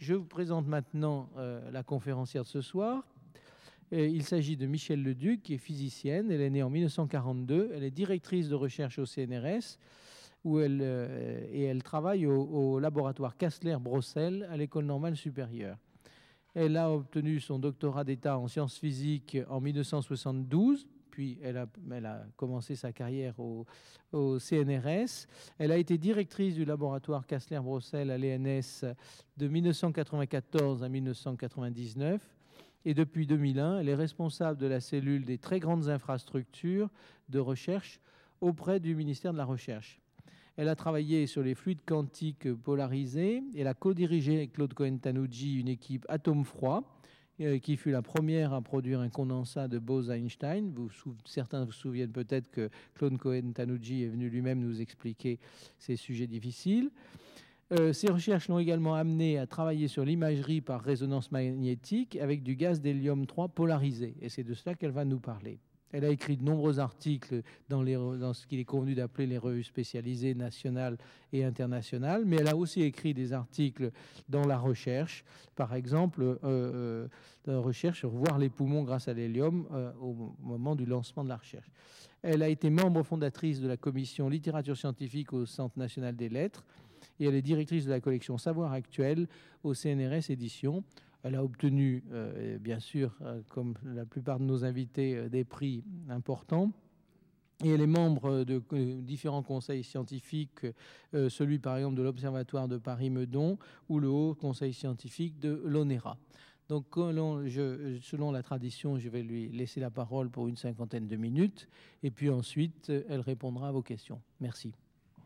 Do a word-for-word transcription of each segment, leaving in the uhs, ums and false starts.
je vous présente maintenant euh, la conférencière de ce soir. Et il s'agit de Michèle Leduc, qui est physicienne. Elle est née en mille neuf cent quarante-deux. Elle est directrice de recherche au C N R S où elle, euh, et elle travaille au, au laboratoire Kastler-Brossel à l'École normale supérieure. Elle a obtenu son doctorat d'État en sciences physiques en mille neuf cent soixante-douze, puis elle a, elle a commencé sa carrière au, au C N R S. Elle a été directrice du laboratoire Kastler-Brossel à l'E N S de mille neuf cent quatre-vingt-quatorze à mille neuf cent quatre-vingt-dix-neuf. Et depuis deux mille un, elle est responsable de la cellule des très grandes infrastructures de recherche auprès du ministère de la Recherche. Elle a travaillé sur les fluides quantiques polarisés. Elle a co-dirigé avec Claude Cohen-Tanucci une équipe atome froid euh, qui fut la première à produire un condensat de Bose-Einstein. Vous, certains vous souviennent peut-être que Claude Cohen-Tanucci est venu lui-même nous expliquer ces sujets difficiles. Euh, ces recherches l'ont également amené à travailler sur l'imagerie par résonance magnétique avec du gaz d'hélium trois polarisé. Et c'est de cela qu'elle va nous parler. Elle a écrit de nombreux articles dans, les, dans ce qu'il est convenu d'appeler les revues spécialisées nationales et internationales, mais elle a aussi écrit des articles dans la recherche, par exemple, euh, euh, dans la recherche sur voir les poumons grâce à l'hélium euh, au moment du lancement de la recherche. Elle a été membre fondatrice de la commission littérature scientifique au Centre national des lettres et elle est directrice de la collection Savoir actuel au C N R S Éditions. Elle a obtenu, euh, bien sûr, euh, comme la plupart de nos invités, euh, des prix importants. Et elle est membre de euh, différents conseils scientifiques, euh, celui par exemple de l'Observatoire de Paris-Meudon ou le Haut Conseil scientifique de l'ONERA. Donc, je, selon la tradition, je vais lui laisser la parole pour une cinquantaine de minutes. Et puis ensuite, elle répondra à vos questions. Merci.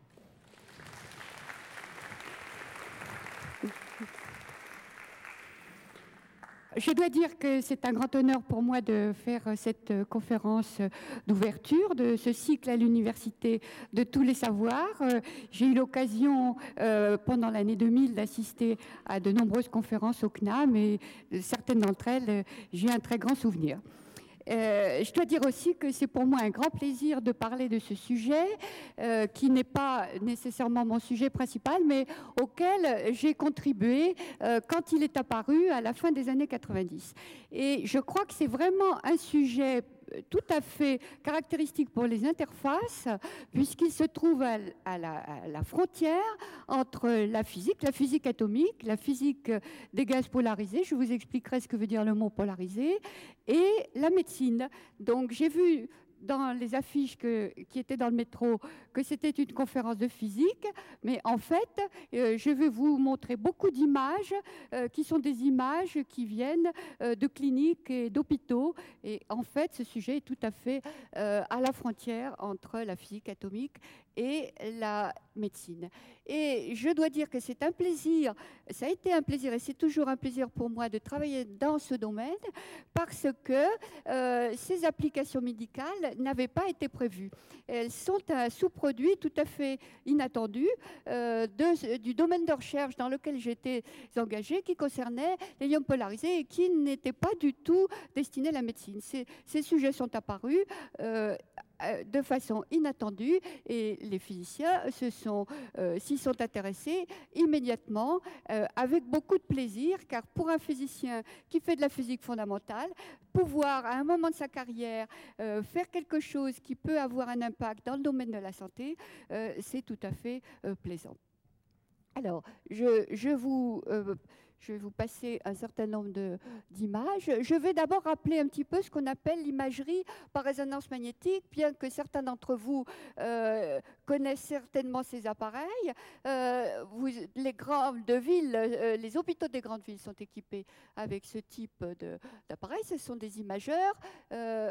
Je dois dire que c'est un grand honneur pour moi de faire cette conférence d'ouverture de ce cycle à l'Université de tous les savoirs. J'ai eu l'occasion euh, pendant l'année deux mille d'assister à de nombreuses conférences au C N A M et certaines d'entre elles, j'ai un très grand souvenir. Euh, je dois dire aussi que c'est pour moi un grand plaisir de parler de ce sujet euh, qui n'est pas nécessairement mon sujet principal, mais auquel j'ai contribué euh, quand il est apparu à la fin des années quatre-vingt-dix. Et je crois que c'est vraiment un sujet tout à fait caractéristique pour les interfaces, puisqu'il se trouve à, à, la, à la frontière entre la physique, la physique atomique, la physique des gaz polarisés, je vous expliquerai ce que veut dire le mot polarisé, et la médecine. Donc j'ai vu dans les affiches que, qui étaient dans le métro que c'était une conférence de physique, mais en fait, euh, je vais vous montrer beaucoup d'images euh, qui sont des images qui viennent euh, de cliniques et d'hôpitaux. Et en fait, ce sujet est tout à fait euh, à la frontière entre la physique atomique et la médecine. Et je dois dire que c'est un plaisir, ça a été un plaisir et c'est toujours un plaisir pour moi de travailler dans ce domaine parce que euh, ces applications médicales n'avaient pas été prévues. Elles sont un sous-produit tout à fait inattendu euh, de, du domaine de recherche dans lequel j'étais engagée qui concernait l'hélium polarisé et qui n'était pas du tout destiné à la médecine. Ces, ces sujets sont apparus euh, de façon inattendue et les physiciens se sont, euh, s'y sont intéressés immédiatement euh, avec beaucoup de plaisir, car pour un physicien qui fait de la physique fondamentale, pouvoir à un moment de sa carrière euh, faire quelque chose qui peut avoir un impact dans le domaine de la santé, euh, c'est tout à fait euh, plaisant. Alors, je, je, vous, euh, je vais vous passer un certain nombre d'images. Je vais d'abord rappeler un petit peu ce qu'on appelle l'imagerie par résonance magnétique, bien que certains d'entre vous euh, connaissent certainement ces appareils. Euh, vous, les grandes villes, euh, les hôpitaux des grandes villes sont équipés avec ce type d'appareils. Ce sont des imageurs. Euh,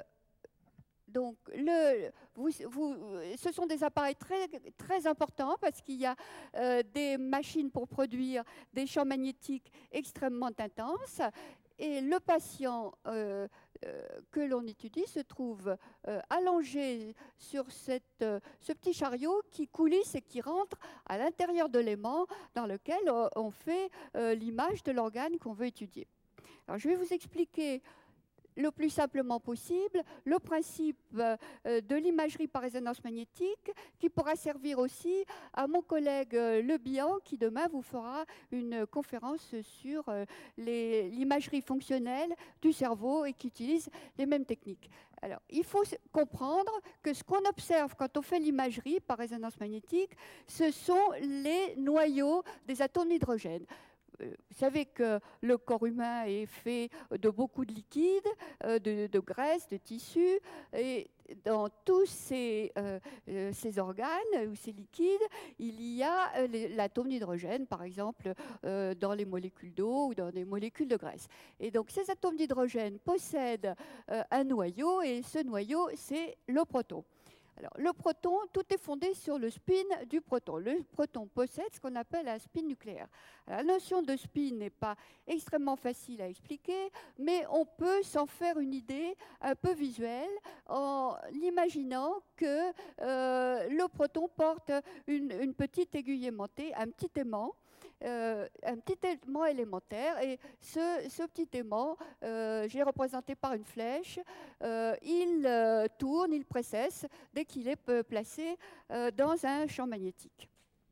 Donc, le, vous, vous, ce sont des appareils très, très importants parce qu'il y a euh, des machines pour produire des champs magnétiques extrêmement intenses. Et le patient euh, euh, que l'on étudie se trouve euh, allongé sur cette, euh, ce petit chariot qui coulisse et qui rentre à l'intérieur de l'aimant dans lequel euh, on fait euh, l'image de l'organe qu'on veut étudier. Alors, je vais vous expliquer le plus simplement possible le principe euh, de l'imagerie par résonance magnétique, qui pourra servir aussi à mon collègue euh, Le Bihan, qui demain vous fera une conférence sur euh, l'imagerie fonctionnelle du cerveau et qui utilise les mêmes techniques. Alors, il faut comprendre que ce qu'on observe quand on fait l'imagerie par résonance magnétique, ce sont les noyaux des atomes d'hydrogène. Vous savez que le corps humain est fait de beaucoup de liquides, de, de graisse, de tissus, et dans tous ces, euh, ces organes ou ces liquides, il y a l'atome d'hydrogène, par exemple, euh, dans les molécules d'eau ou dans les molécules de graisse. Et donc ces atomes d'hydrogène possèdent euh, un noyau, et ce noyau, c'est le proton. Alors, le proton, tout est fondé sur le spin du proton. Le proton possède ce qu'on appelle un spin nucléaire. Alors, la notion de spin n'est pas extrêmement facile à expliquer, mais on peut s'en faire une idée un peu visuelle en imaginant que euh, le proton porte une, une petite aiguille aimantée, un petit aimant, Euh, un petit aimant élémentaire, et ce, ce petit aimant, euh, j'ai représenté par une flèche, euh, il euh, tourne, il précesse dès qu'il est placé euh, dans un champ magnétique.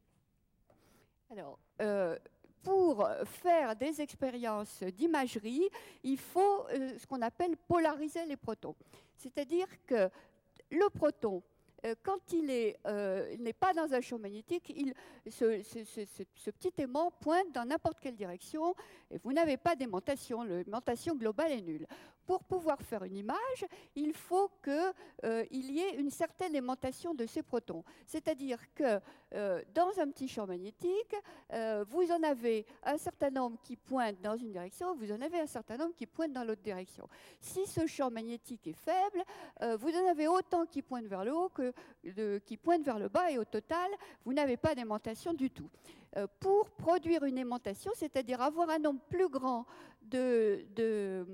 Alors, euh, pour faire des expériences d'imagerie, il faut euh, ce qu'on appelle polariser les protons. C'est-à-dire que le proton, quand il n'est euh, pas dans un champ magnétique, il, ce, ce, ce, ce petit aimant pointe dans n'importe quelle direction et vous n'avez pas d'aimantation. L'aimantation globale est nulle. Pour pouvoir faire une image, il faut qu'il euh, y ait une certaine aimantation de ces protons. C'est-à-dire que euh, dans un petit champ magnétique, euh, vous en avez un certain nombre qui pointent dans une direction, vous en avez un certain nombre qui pointent dans l'autre direction. Si ce champ magnétique est faible, euh, vous en avez autant qui pointent vers le haut que de, qui pointent vers le bas, et au total, vous n'avez pas d'aimantation du tout. Euh, pour produire une aimantation, c'est-à-dire avoir un nombre plus grand de... de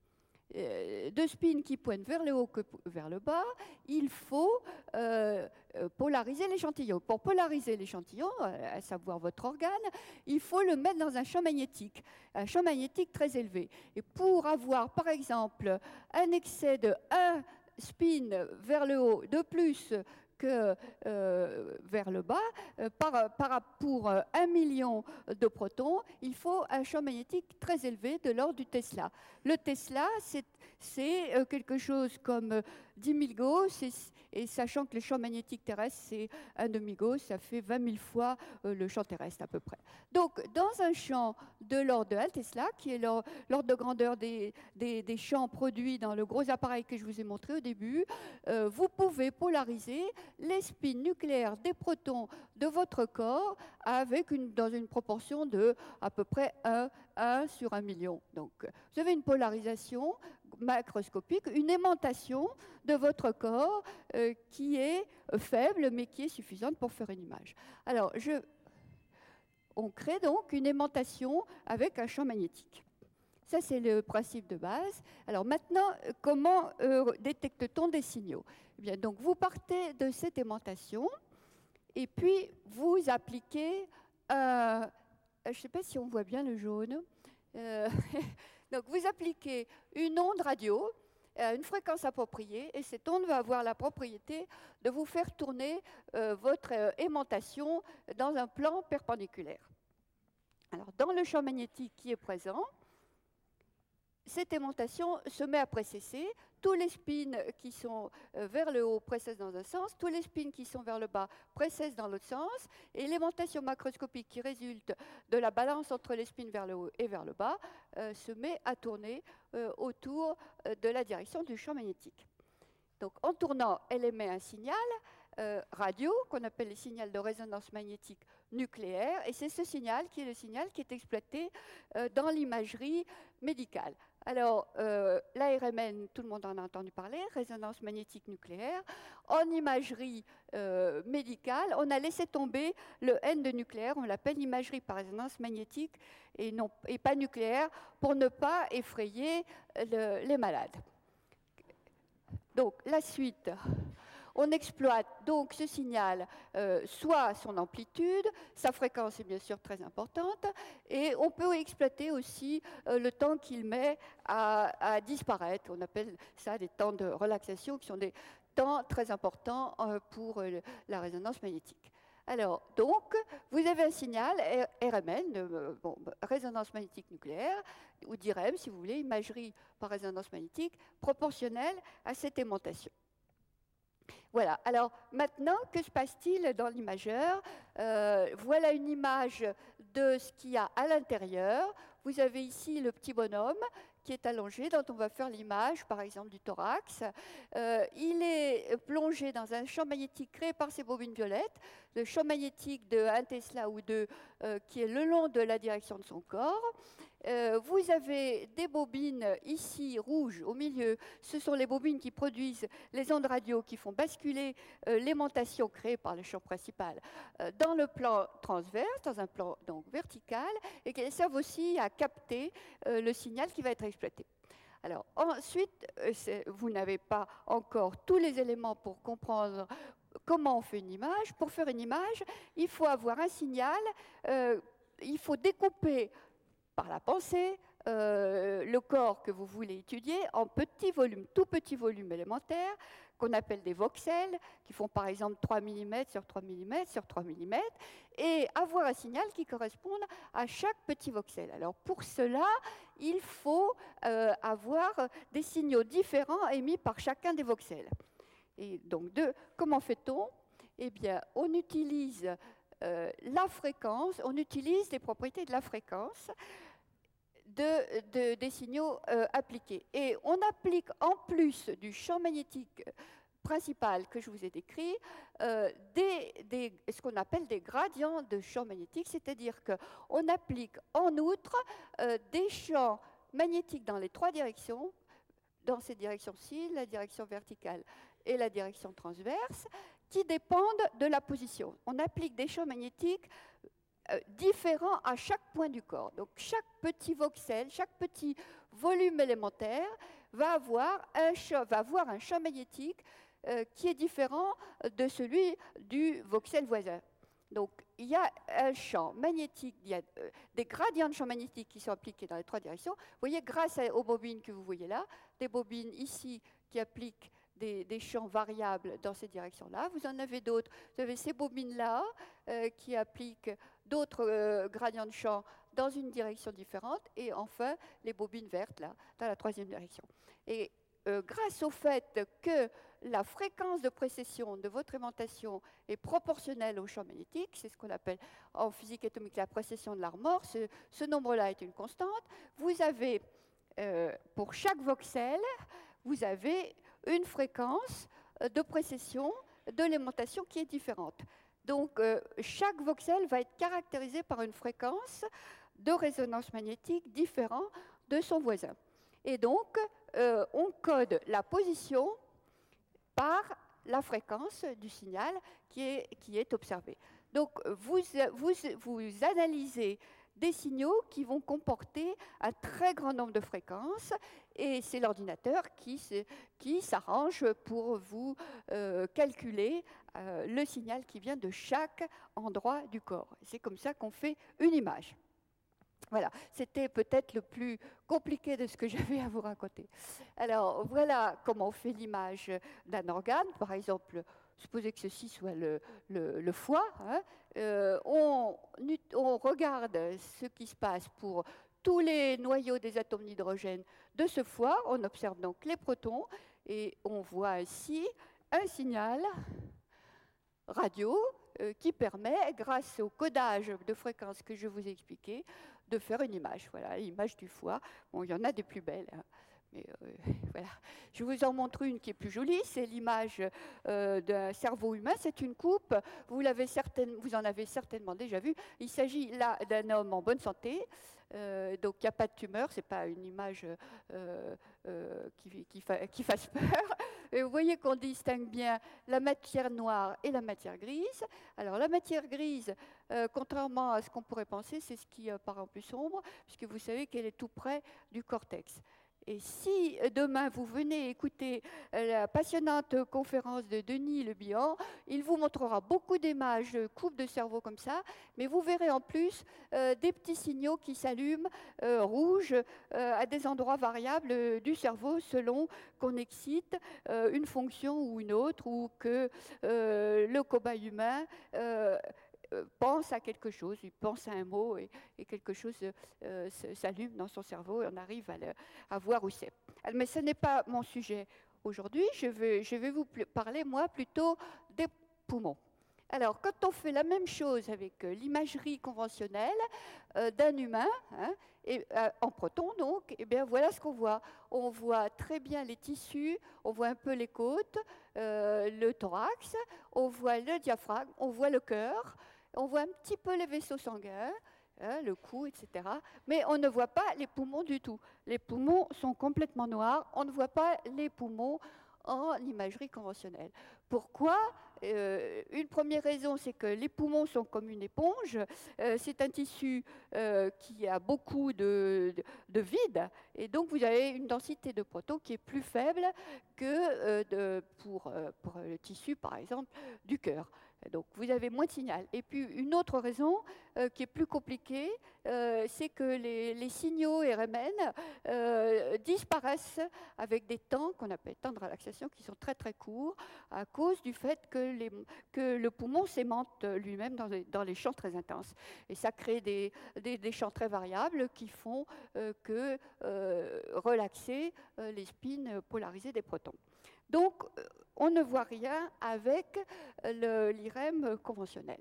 de spins qui pointent vers le haut que vers le bas, il faut euh, polariser l'échantillon. Pour polariser l'échantillon, à savoir votre organe, il faut le mettre dans un champ magnétique, un champ magnétique très élevé. Et pour avoir, par exemple, un excès de un spin vers le haut de plus que euh, vers le bas, euh, par, par, pour euh, un million de protons, il faut un champ magnétique très élevé de l'ordre du Tesla. Le Tesla, c'est euh, quelque chose comme euh, dix mille Gauss, et, et sachant que le champ magnétique terrestre, c'est un demi-Gauss, ça fait vingt mille fois euh, le champ terrestre à peu près. Donc, dans un champ de l'ordre de un Tesla, qui est l'ordre de grandeur des, des, des champs produits dans le gros appareil que je vous ai montré au début, euh, vous pouvez polariser les spins nucléaires des protons de votre corps avec une, dans une proportion de à peu près un, un sur un million. Donc, vous avez une polarisation macroscopique, une aimantation de votre corps euh, qui est faible, mais qui est suffisante pour faire une image. Alors, je, on crée donc une aimantation avec un champ magnétique. Ça, c'est le principe de base. Alors maintenant, comment euh, détecte-t-on des signaux ? Eh bien, donc, vous partez de cette aimantation et puis vous appliquez, euh, je ne sais pas si on voit bien le jaune, euh, donc vous appliquez une onde radio à une fréquence appropriée, et cette onde va avoir la propriété de vous faire tourner euh, votre euh, aimantation dans un plan perpendiculaire. Alors, dans le champ magnétique qui est présent, cette aimantation se met à précesser. Tous les spins qui sont vers le haut précessent dans un sens, tous les spins qui sont vers le bas précessent dans l'autre sens, et l'aimantation macroscopique qui résulte de la balance entre les spins vers le haut et vers le bas euh, se met à tourner euh, autour de la direction du champ magnétique. Donc, en tournant, elle émet un signal euh, radio, qu'on appelle le signal de résonance magnétique nucléaire, et c'est ce signal qui est le signal qui est exploité euh, dans l'imagerie médicale. Alors, euh, l'A R M N, tout le monde en a entendu parler, résonance magnétique nucléaire. En imagerie euh, médicale, on a laissé tomber le N de nucléaire, on l'appelle imagerie par résonance magnétique et, non, et pas nucléaire, pour ne pas effrayer le, les malades. Donc, la suite. On exploite donc ce signal, euh, soit son amplitude, sa fréquence est bien sûr très importante, et on peut exploiter aussi euh, le temps qu'il met à, à disparaître. On appelle ça des temps de relaxation, qui sont des temps très importants euh, pour euh, la résonance magnétique. Alors, donc, vous avez un signal R M N, euh, bon, résonance magnétique nucléaire, ou d'I R E M, si vous voulez, imagerie par résonance magnétique, proportionnelle à cette aimantation. Voilà, alors maintenant, que se passe-t-il dans l'imageur? euh, Voilà une image de ce qu'il y a à l'intérieur. Vous avez ici le petit bonhomme qui est allongé, dont on va faire l'image, par exemple, du thorax. Euh, il est plongé dans un champ magnétique créé par ces bobines violettes, le champ magnétique de un Tesla ou deux, euh, qui est le long de la direction de son corps. Euh, vous avez des bobines ici rouges au milieu, ce sont les bobines qui produisent les ondes radio qui font basculer euh, l'aimantation créée par le champ principal euh, dans le plan transverse, dans un plan donc vertical, et qui servent aussi à capter euh, le signal qui va être exploité. Alors ensuite, euh, vous n'avez pas encore tous les éléments pour comprendre comment on fait une image. Pour faire une image, il faut avoir un signal, euh, il faut découper par la pensée, euh, le corps que vous voulez étudier en petits volumes, tout petits volumes élémentaires, qu'on appelle des voxels, qui font par exemple trois millimètres sur trois millimètres sur trois millimètres, et avoir un signal qui corresponde à chaque petit voxel. Alors pour cela, il faut euh, avoir des signaux différents émis par chacun des voxels. Et donc, de, comment fait-on? Eh bien, on utilise euh, la fréquence, on utilise les propriétés de la fréquence de, de, des signaux euh, appliqués. Et on applique en plus du champ magnétique principal que je vous ai décrit, euh, des, des, ce qu'on appelle des gradients de champ magnétique, c'est-à-dire qu'on applique en outre euh, des champs magnétiques dans les trois directions, dans ces directions-ci, la direction verticale et la direction transverse, qui dépendent de la position. On applique des champs magnétiques euh, différents à chaque point du corps. Donc chaque petit voxel, chaque petit volume élémentaire va avoir un champ, va avoir un champ magnétique euh, qui est différent de celui du voxel voisin. Donc il y a un champ magnétique, il y a euh, des gradients de champ magnétique qui sont appliqués dans les trois directions. Vous voyez, grâce à, aux bobines que vous voyez là, des bobines ici qui appliquent Des, des champs variables dans ces directions-là. Vous en avez d'autres. Vous avez ces bobines-là euh, qui appliquent d'autres euh, gradients de champ dans une direction différente. Et enfin, les bobines vertes, là, dans la troisième direction. Et euh, grâce au fait que la fréquence de précession de votre aimantation est proportionnelle au champ magnétique, c'est ce qu'on appelle en physique atomique la précession de l'Armor, ce, ce nombre-là est une constante, vous avez, euh, pour chaque voxel, vous avez une fréquence de précession de l'aimantation qui est différente. Donc, euh, chaque voxel va être caractérisé par une fréquence de résonance magnétique différente de son voisin. Et donc, euh, on code la position par la fréquence du signal qui est, qui est observé. Donc, vous, vous, vous analysez des signaux qui vont comporter un très grand nombre de fréquences, et c'est l'ordinateur qui, qui s'arrange pour vous euh, calculer euh, le signal qui vient de chaque endroit du corps. C'est comme ça qu'on fait une image. Voilà, c'était peut-être le plus compliqué de ce que j'avais à vous raconter. Alors, voilà comment on fait l'image d'un organe, par exemple. Supposez que ceci soit le, le, le foie. Hein. Euh, on, on regarde ce qui se passe pour tous les noyaux des atomes d'hydrogène de ce foie. On observe donc les protons et on voit ainsi un signal radio euh, qui permet, grâce au codage de fréquences que je vous ai expliqué, de faire une image. Voilà, l'image du foie. Bon, il y en a des plus belles. Hein. Mais euh, voilà. Je vous en montre une qui est plus jolie, c'est l'image euh, d'un cerveau humain, c'est une coupe, vous, l'avez certaine, vous en avez certainement déjà vu, il s'agit là d'un homme en bonne santé, euh, donc il n'y a pas de tumeur, ce n'est pas une image euh, euh, qui, qui, fa, qui fasse peur. Et vous voyez qu'on distingue bien la matière noire et la matière grise. Alors la matière grise, euh, contrairement à ce qu'on pourrait penser, c'est ce qui apparaît en plus sombre, puisque vous savez qu'elle est tout près du cortex. Et si demain vous venez écouter la passionnante conférence de Denis Le Bihan, il vous montrera beaucoup d'images de coupes de cerveau comme ça, mais vous verrez en plus euh, des petits signaux qui s'allument euh, rouges euh, à des endroits variables euh, du cerveau selon qu'on excite euh, une fonction ou une autre, ou que euh, le cobaye humain euh, pense à quelque chose, il pense à un mot et, et quelque chose euh, s'allume dans son cerveau et on arrive à, le, à voir où c'est. Mais ce n'est pas mon sujet aujourd'hui, je vais, je vais vous parler moi plutôt des poumons. Alors, quand on fait la même chose avec euh, l'imagerie conventionnelle euh, d'un humain, hein, et, euh, en proton donc, eh bien voilà ce qu'on voit. On voit très bien les tissus, on voit un peu les côtes, euh, le thorax, on voit le diaphragme, on voit le cœur, on voit un petit peu les vaisseaux sanguins, hein, le cou, et cetera. Mais on ne voit pas les poumons du tout. Les poumons sont complètement noirs, on ne voit pas les poumons en imagerie conventionnelle. Pourquoi ? Euh, une première raison, c'est que les poumons sont comme une éponge. Euh, c'est un tissu euh, qui a beaucoup de, de, de vide, et donc vous avez une densité de protons qui est plus faible que euh, de, pour, euh, pour le tissu, par exemple, du cœur. Donc vous avez moins de signal. Et puis une autre raison euh, qui est plus compliquée, euh, c'est que les, les signaux R M N euh, disparaissent avec des temps qu'on appelle temps de relaxation qui sont très très courts à cause du fait que, les, que le poumon s'aimante lui-même dans, dans les champs très intenses. Et ça crée des, des, des champs très variables qui font euh, que euh, relaxer euh, les spins polarisés des protons. Donc, on ne voit rien avec l'I R E M conventionnel.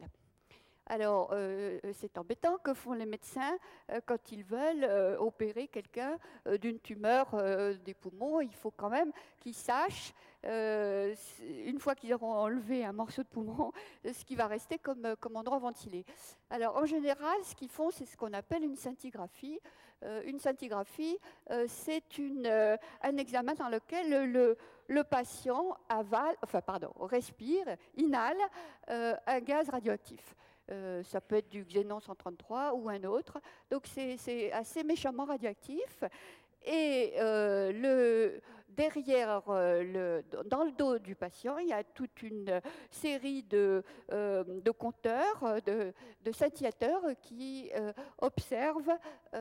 Alors, euh, c'est embêtant. Que font les médecins euh, quand ils veulent euh, opérer quelqu'un euh, d'une tumeur euh, des poumons? Il faut quand même qu'ils sachent, euh, une fois qu'ils auront enlevé un morceau de poumon, ce qui va rester comme, comme endroit ventilé. Alors, en général, ce qu'ils font, c'est ce qu'on appelle une scintigraphie. Euh, une scintigraphie, euh, c'est euh, un examen dans lequel le, le, le patient avale, enfin, pardon, respire, inhale euh, un gaz radioactif. Euh, ça peut être du xénon cent trente-trois ou un autre. Donc c'est assez méchamment radioactif. Et euh, le, derrière, euh, le, dans le dos du patient, il y a toute une série de, euh, de compteurs, de, de scintillateurs qui euh, observent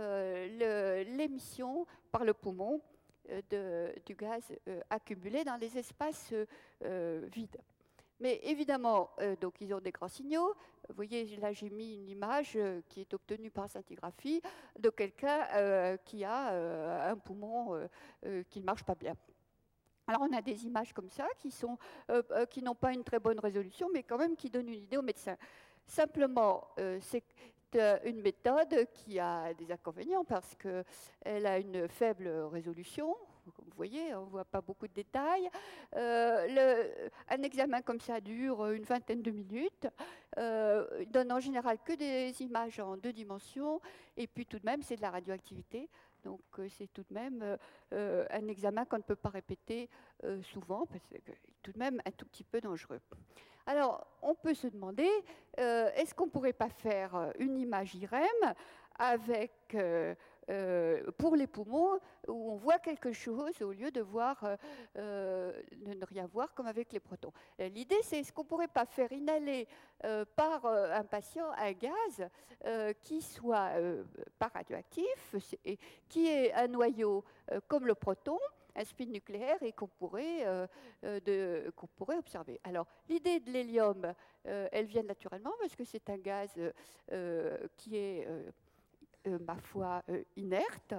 euh, l'émission par le poumon de, du gaz euh, accumulé dans les espaces euh, vides. Mais évidemment, euh, donc ils ont des grands signaux. Vous voyez, là j'ai mis une image euh, qui est obtenue par scintigraphie de quelqu'un euh, qui a euh, un poumon euh, euh, qui ne marche pas bien. Alors on a des images comme ça qui sont, euh, euh, qui n'ont pas une très bonne résolution, mais quand même qui donnent une idée aux médecins. Simplement, euh, c'est une méthode qui a des inconvénients parce qu'elle a une faible résolution. Comme vous voyez, on ne voit pas beaucoup de détails. Euh, le, un examen comme ça dure une vingtaine de minutes. Euh, il donne en général que des images en deux dimensions. Et puis tout de même, c'est de la radioactivité. Donc euh, c'est tout de même euh, un examen qu'on ne peut pas répéter euh, souvent, parce que c'est tout de même un tout petit peu dangereux. Alors, on peut se demander, euh, est-ce qu'on ne pourrait pas faire une image I R E M avec, euh, euh, pour les poumons, où on voit quelque chose au lieu de, voir, euh, de ne rien voir comme avec les protons. L'idée, c'est est-ce qu'on ne pourrait pas faire inhaler euh, par euh, un patient un gaz euh, qui soit euh, pas radioactif, et qui ait un noyau euh, comme le proton, un spin nucléaire, et qu'on pourrait, euh, de, qu'on pourrait observer. Alors, l'idée de l'hélium, euh, elle vient naturellement parce que c'est un gaz euh, qui est, euh, euh, ma foi, euh, inerte.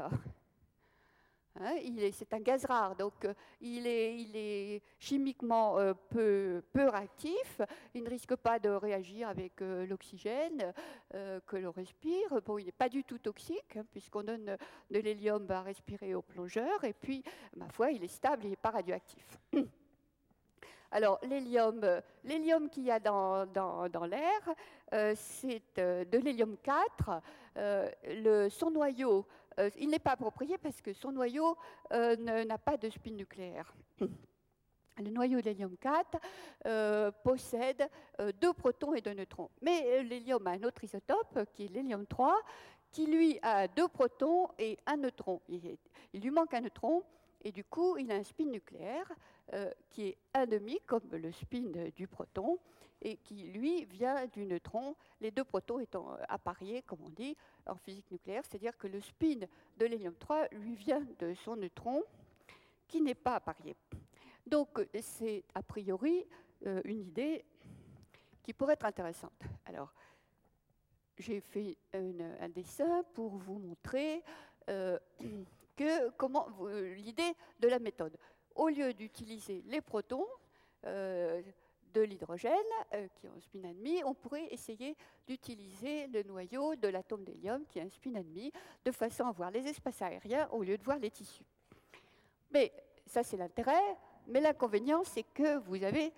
Hein, c'est un gaz rare, donc euh, il, est, il est chimiquement euh, peu, peu réactif, il ne risque pas de réagir avec euh, l'oxygène euh, que l'on respire. Bon, il n'est pas du tout toxique, hein, puisqu'on donne de l'hélium à respirer aux plongeurs, et puis, ma foi, il est stable, il n'est pas radioactif. Alors, l'hélium, l'hélium qu'il y a dans, dans, dans l'air, euh, c'est euh, de l'hélium quatre. Euh, le, son noyau, euh, il n'est pas approprié parce que son noyau euh, n'a pas de spin nucléaire. le noyau de l'hélium quatre euh, possède euh, deux protons et deux neutrons. Mais l'hélium a un autre isotope, qui est l'hélium trois, qui lui a deux protons et un neutron. Il, est, il lui manque un neutron, et du coup, il a un spin nucléaire euh, qui est un demi, comme le spin du proton, et qui, lui, vient du neutron, les deux protons étant appariés, comme on dit, en physique nucléaire, c'est-à-dire que le spin de l'hélium trois lui vient de son neutron, qui n'est pas apparié. Donc, c'est a priori euh, une idée qui pourrait être intéressante. Alors, j'ai fait une, un dessin pour vous montrer euh, que, comment euh, l'idée de la méthode. Au lieu d'utiliser les protons euh, de l'hydrogène, euh, qui ont un spin un demi, on pourrait essayer d'utiliser le noyau de l'atome d'hélium, qui a un spin un demi, de façon à voir les espaces aériens au lieu de voir les tissus. Mais ça, c'est l'intérêt. Mais l'inconvénient, c'est que vous avez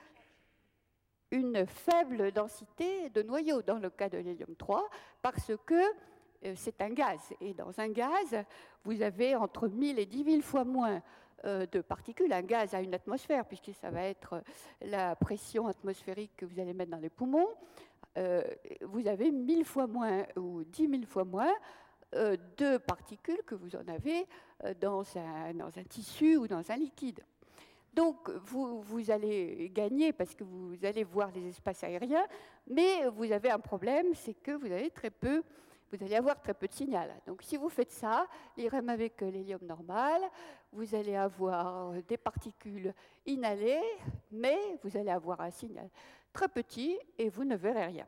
une faible densité de noyaux dans le cas de l'hélium trois, parce que euh, c'est un gaz. Et dans un gaz, vous avez entre mille et dix mille fois moins euh, de particules. Un gaz a une atmosphère, puisque ça va être la pression atmosphérique que vous allez mettre dans les poumons. Euh, vous avez mille fois moins ou dix mille fois moins euh, de particules que vous en avez euh, dans, un, dans un tissu ou dans un liquide. Donc, vous, vous allez gagner parce que vous allez voir les espaces aériens, mais vous avez un problème, c'est que vous avez très peu, vous allez avoir très peu de signal. Donc, si vous faites ça, l'I R E M avec l'hélium normal, vous allez avoir des particules inhalées, mais vous allez avoir un signal très petit et vous ne verrez rien.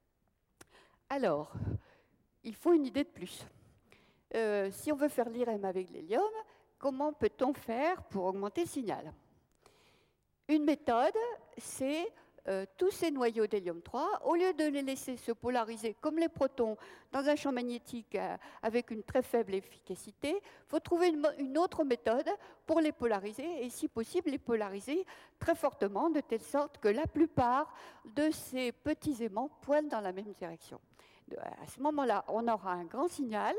Alors, il faut une idée de plus. Euh, si on veut faire l'I R E M avec l'hélium, comment peut-on faire pour augmenter le signal ? Une méthode, c'est euh, tous ces noyaux d'hélium trois, au lieu de les laisser se polariser comme les protons dans un champ magnétique euh, avec une très faible efficacité, il faut trouver une, une autre méthode pour les polariser et, si possible, les polariser très fortement, de telle sorte que la plupart de ces petits aimants pointent dans la même direction. À ce moment-là, on aura un grand signal.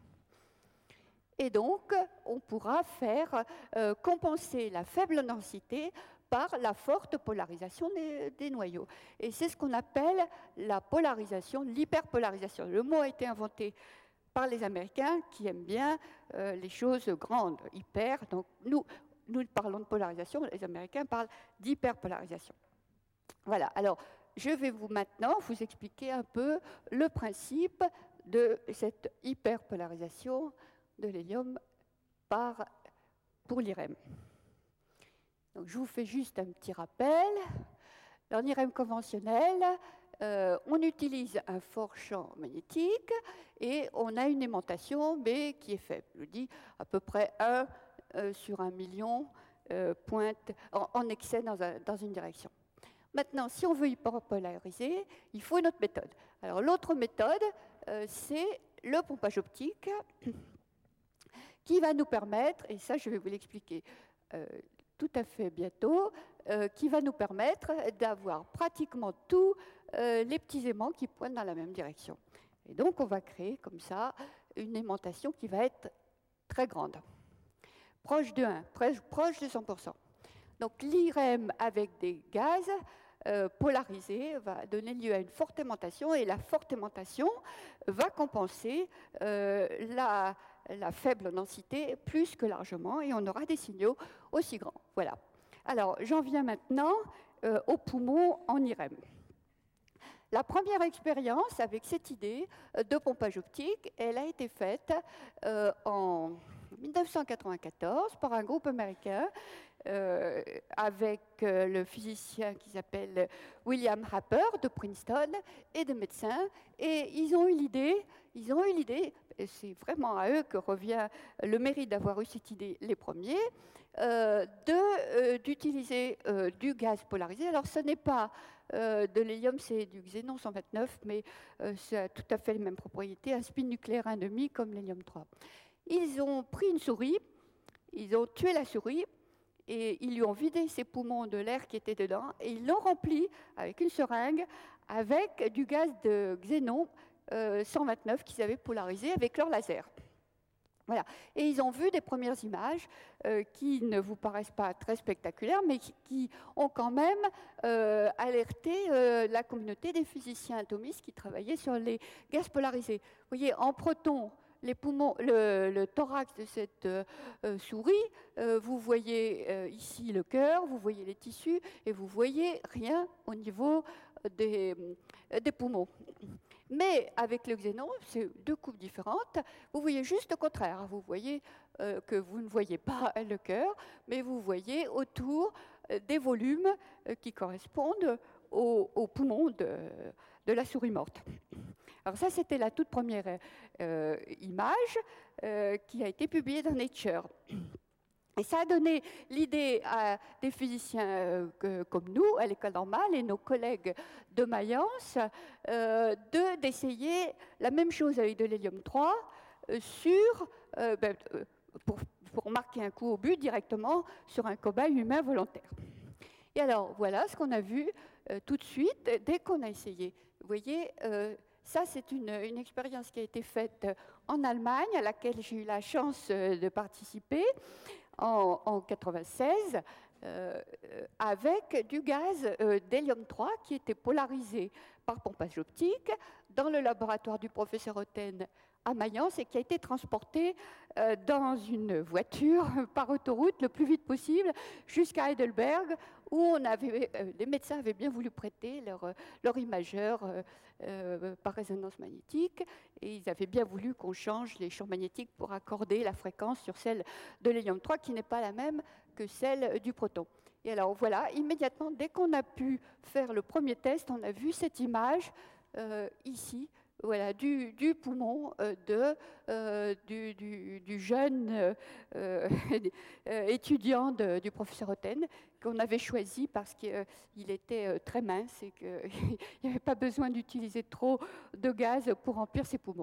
Et donc, on pourra faire euh, compenser la faible densité par la forte polarisation des, des noyaux. Et c'est ce qu'on appelle la polarisation, l'hyperpolarisation. Le mot a été inventé par les Américains qui aiment bien euh, les choses grandes, hyper. Donc, nous, nous parlons de polarisation, les Américains parlent d'hyperpolarisation. Voilà, alors, je vais vous maintenant vous expliquer un peu le principe de cette hyperpolarisation de l'hélium par, pour l'I R E M. Donc, je vous fais juste un petit rappel. En I R E M conventionnel, euh, on utilise un fort champ magnétique et on a une aimantation, mais qui est faible. Je dis à peu près un euh, sur un million euh, pointe en, en excès dans, un, dans une direction. Maintenant, si on veut hyperpolariser, il faut une autre méthode. Alors, l'autre méthode, euh, c'est le pompage optique, qui va nous permettre, et ça je vais vous l'expliquer euh, tout à fait bientôt, euh, qui va nous permettre d'avoir pratiquement tous euh, les petits aimants qui pointent dans la même direction. Et donc on va créer comme ça une aimantation qui va être très grande, proche de un, proche de cent pour cent. Donc l'I R E M avec des gaz euh, polarisés va donner lieu à une forte aimantation, et la forte aimantation va compenser euh, la la faible densité plus que largement, et on aura des signaux aussi grands. Voilà. Alors, j'en viens maintenant euh, aux poumons en I R E M. La première expérience avec cette idée de pompage optique, elle a été faite euh, en mille neuf cent quatre-vingt-quatorze par un groupe américain euh, avec euh, le physicien qui s'appelle William Harper de Princeton et des médecins. Et ils ont eu l'idée, ils ont eu l'idée, et c'est vraiment à eux que revient le mérite d'avoir eu cette idée les premiers, euh, de, euh, d'utiliser euh, du gaz polarisé. Alors ce n'est pas euh, de l'hélium, c'est du xénon cent vingt-neuf, mais euh, c'est tout à fait les mêmes propriétés, un spin nucléaire un demi comme l'hélium trois. Ils ont pris une souris, ils ont tué la souris, et ils lui ont vidé ses poumons de l'air qui était dedans, et ils l'ont rempli avec une seringue avec du gaz de xénon euh, cent vingt-neuf qu'ils avaient polarisé avec leur laser. Voilà. Et ils ont vu des premières images euh, qui ne vous paraissent pas très spectaculaires, mais qui, qui ont quand même euh, alerté euh, la communauté des physiciens atomistes qui travaillaient sur les gaz polarisés. Vous voyez, en proton, les poumons, le, le thorax de cette euh, souris, euh, vous voyez euh, ici le cœur, vous voyez les tissus, et vous voyez rien au niveau des, euh, des poumons. Mais avec le xénon, c'est deux coupes différentes. Vous voyez juste le contraire. Vous voyez euh, que vous ne voyez pas le cœur, mais vous voyez autour euh, des volumes euh, qui correspondent aux, aux poumons de, de la souris morte. Alors ça, c'était la toute première euh, image euh, qui a été publiée dans Nature. Et ça a donné l'idée à des physiciens euh, que, comme nous, à l'école normale, et nos collègues de Mayence, euh, de, d'essayer la même chose avec de l'hélium trois euh, sur, euh, ben, pour, pour marquer un coup au but directement sur un cobaye humain volontaire. Et alors, voilà ce qu'on a vu euh, tout de suite dès qu'on a essayé. Vous voyez, euh, ça, c'est une, une expérience qui a été faite en Allemagne, à laquelle j'ai eu la chance de participer. En, en quatre-vingt-seize, euh, avec du gaz euh, d'hélium trois qui était polarisé par pompage optique dans le laboratoire du professeur Otten à Mayence et qui a été transporté euh, dans une voiture par autoroute le plus vite possible jusqu'à Heidelberg, où on avait, euh, les médecins avaient bien voulu prêter leur, leur imageur euh, euh, par résonance magnétique, et ils avaient bien voulu qu'on change les champs magnétiques pour accorder la fréquence sur celle de l'hélium trois, qui n'est pas la même que celle du proton. Et alors voilà, immédiatement, dès qu'on a pu faire le premier test, on a vu cette image euh, ici, voilà, du, du poumon euh, de, euh, du, du, du jeune euh, euh, étudiant de, du professeur Otten, qu'on avait choisi parce qu'il euh, était très mince et qu'il n'y avait pas besoin d'utiliser trop de gaz pour remplir ses poumons.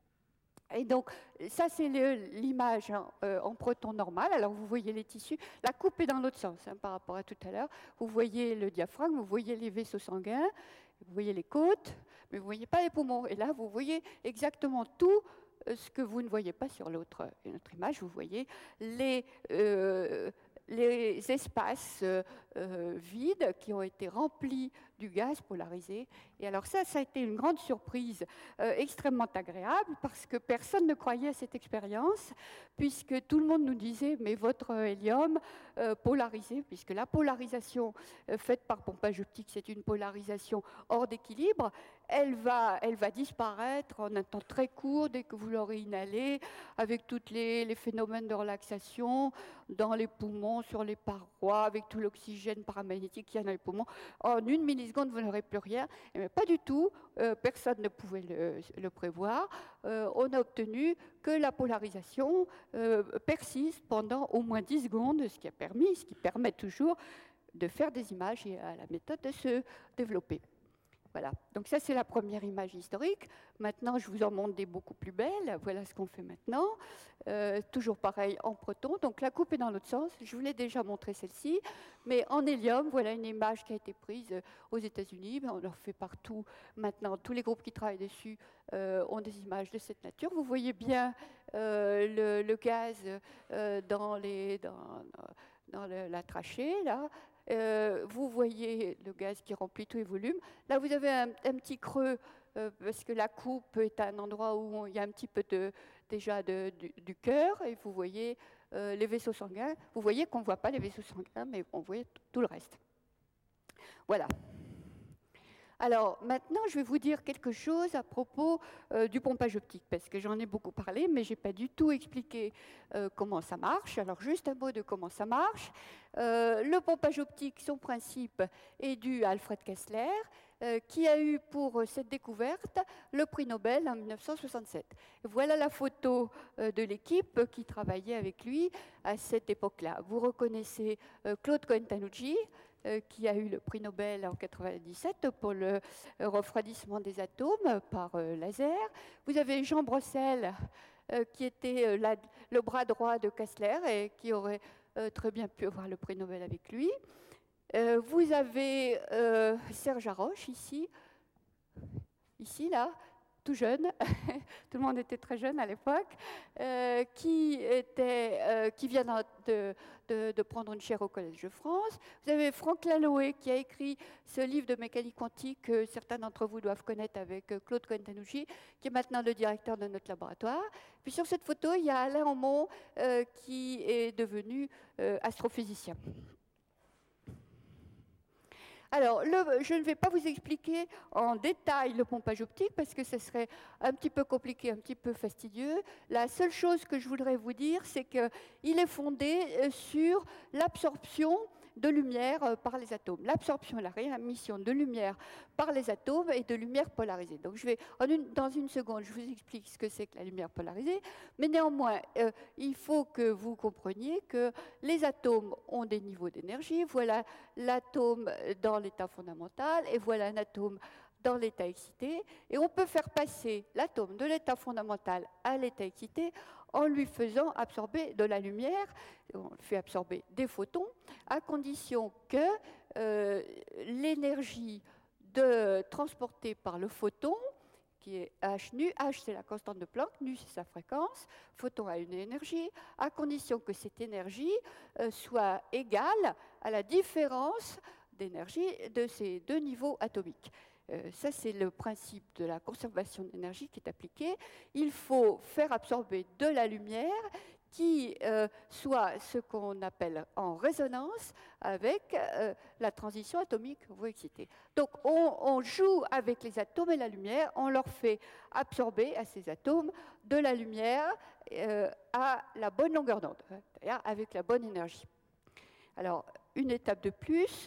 Et donc, ça, c'est l'image hein, euh, en proton normal. Alors, vous voyez les tissus. La coupe est dans l'autre sens hein, par rapport à tout à l'heure. Vous voyez le diaphragme, vous voyez les vaisseaux sanguins, vous voyez les côtes, mais vous ne voyez pas les poumons. Et là, vous voyez exactement tout ce que vous ne voyez pas sur l'autre image. Vous voyez les, euh, les espaces euh, vides qui ont été remplis du gaz polarisé. Et alors ça, ça a été une grande surprise euh, extrêmement agréable parce que personne ne croyait à cette expérience, puisque tout le monde nous disait, mais votre hélium euh, polarisé, puisque la polarisation euh, faite par pompage optique, c'est une polarisation hors d'équilibre, elle va, elle va disparaître en un temps très court dès que vous l'aurez inhalé, avec tous les, les phénomènes de relaxation dans les poumons, sur les parois, avec tout l'oxygène paramagnétique qu'il y a dans les poumons. En une milliseconde, vous n'aurez plus rien. Mais pas du tout, euh, personne ne pouvait le, le prévoir. Euh, on a obtenu que la polarisation euh, persiste pendant au moins dix secondes, ce qui a permis, ce qui permet toujours de faire des images et à la méthode de se développer. Voilà, donc ça c'est la première image historique. Maintenant, je vous en montre des beaucoup plus belles. Voilà ce qu'on fait maintenant. Euh, toujours pareil en proton. Donc la coupe est dans l'autre sens. Je vous l'ai déjà montré celle-ci. Mais en hélium, voilà une image qui a été prise aux États-Unis. On leur fait partout maintenant. Tous les groupes qui travaillent dessus euh, ont des images de cette nature. Vous voyez bien euh, le, le gaz euh, dans, les, dans, dans le, la trachée, là. Euh, vous voyez le gaz qui remplit tous les volumes. Là, vous avez un, un petit creux euh, parce que la coupe est un endroit où on, il y a un petit peu de, déjà de, du, du cœur et vous voyez euh, les vaisseaux sanguins. Vous voyez qu'on ne voit pas les vaisseaux sanguins, mais on voit tout le reste. Voilà. Alors maintenant, je vais vous dire quelque chose à propos euh, du pompage optique, parce que j'en ai beaucoup parlé, mais je n'ai pas du tout expliqué euh, comment ça marche. Alors juste un mot de comment ça marche. Euh, le pompage optique, son principe est dû à Alfred Kessler, euh, qui a eu pour cette découverte le prix Nobel en mille neuf cent soixante-sept. Voilà la photo euh, de l'équipe qui travaillait avec lui à cette époque-là. Vous reconnaissez euh, Claude Cohen-Tanucci, Euh, qui a eu le prix Nobel en mille neuf cent quatre-vingt-dix-sept pour le refroidissement des atomes par euh, laser. Vous avez Jean Brossel, euh, qui était euh, la, le bras droit de Kessler et qui aurait euh, très bien pu avoir le prix Nobel avec lui. Euh, vous avez euh, Serge Haroche, ici, ici, là, tout jeune, tout le monde était très jeune à l'époque, euh, qui, était, euh, qui vient de, de, de prendre une chaire au Collège de France. Vous avez Franck Laloé qui a écrit ce livre de mécanique quantique que certains d'entre vous doivent connaître avec Claude Cohen-Tanouchi, qui est maintenant le directeur de notre laboratoire. Puis sur cette photo, il y a Alain Aumont euh, qui est devenu euh, astrophysicien. Alors, le, je ne vais pas vous expliquer en détail le pompage optique parce que ce serait un petit peu compliqué, un petit peu fastidieux. La seule chose que je voudrais vous dire, c'est qu'il est fondé sur l'absorption de lumière par les atomes. L'absorption et la réémission de lumière par les atomes et de lumière polarisée. Donc, je vais, en une, dans une seconde, je vous explique ce que c'est que la lumière polarisée, mais néanmoins, euh, il faut que vous compreniez que les atomes ont des niveaux d'énergie. Voilà l'atome dans l'état fondamental et voilà un atome dans l'état excité. Et on peut faire passer l'atome de l'état fondamental à l'état excité en lui faisant absorber de la lumière, on fait absorber des photons, à condition que euh, l'énergie de, transportée par le photon, qui est h nu, h c'est la constante de Planck, nu c'est sa fréquence, photon a une énergie, à condition que cette énergie euh, soit égale à la différence d'énergie de ces deux niveaux atomiques. Euh, ça, c'est le principe de la conservation d'énergie qui est appliqué. Il faut faire absorber de la lumière qui euh, soit ce qu'on appelle en résonance avec euh, la transition atomique excitée. Donc, on, on joue avec les atomes et la lumière, on leur fait absorber à ces atomes de la lumière euh, à la bonne longueur d'onde, c'est-à-dire avec la bonne énergie. Alors, une étape de plus,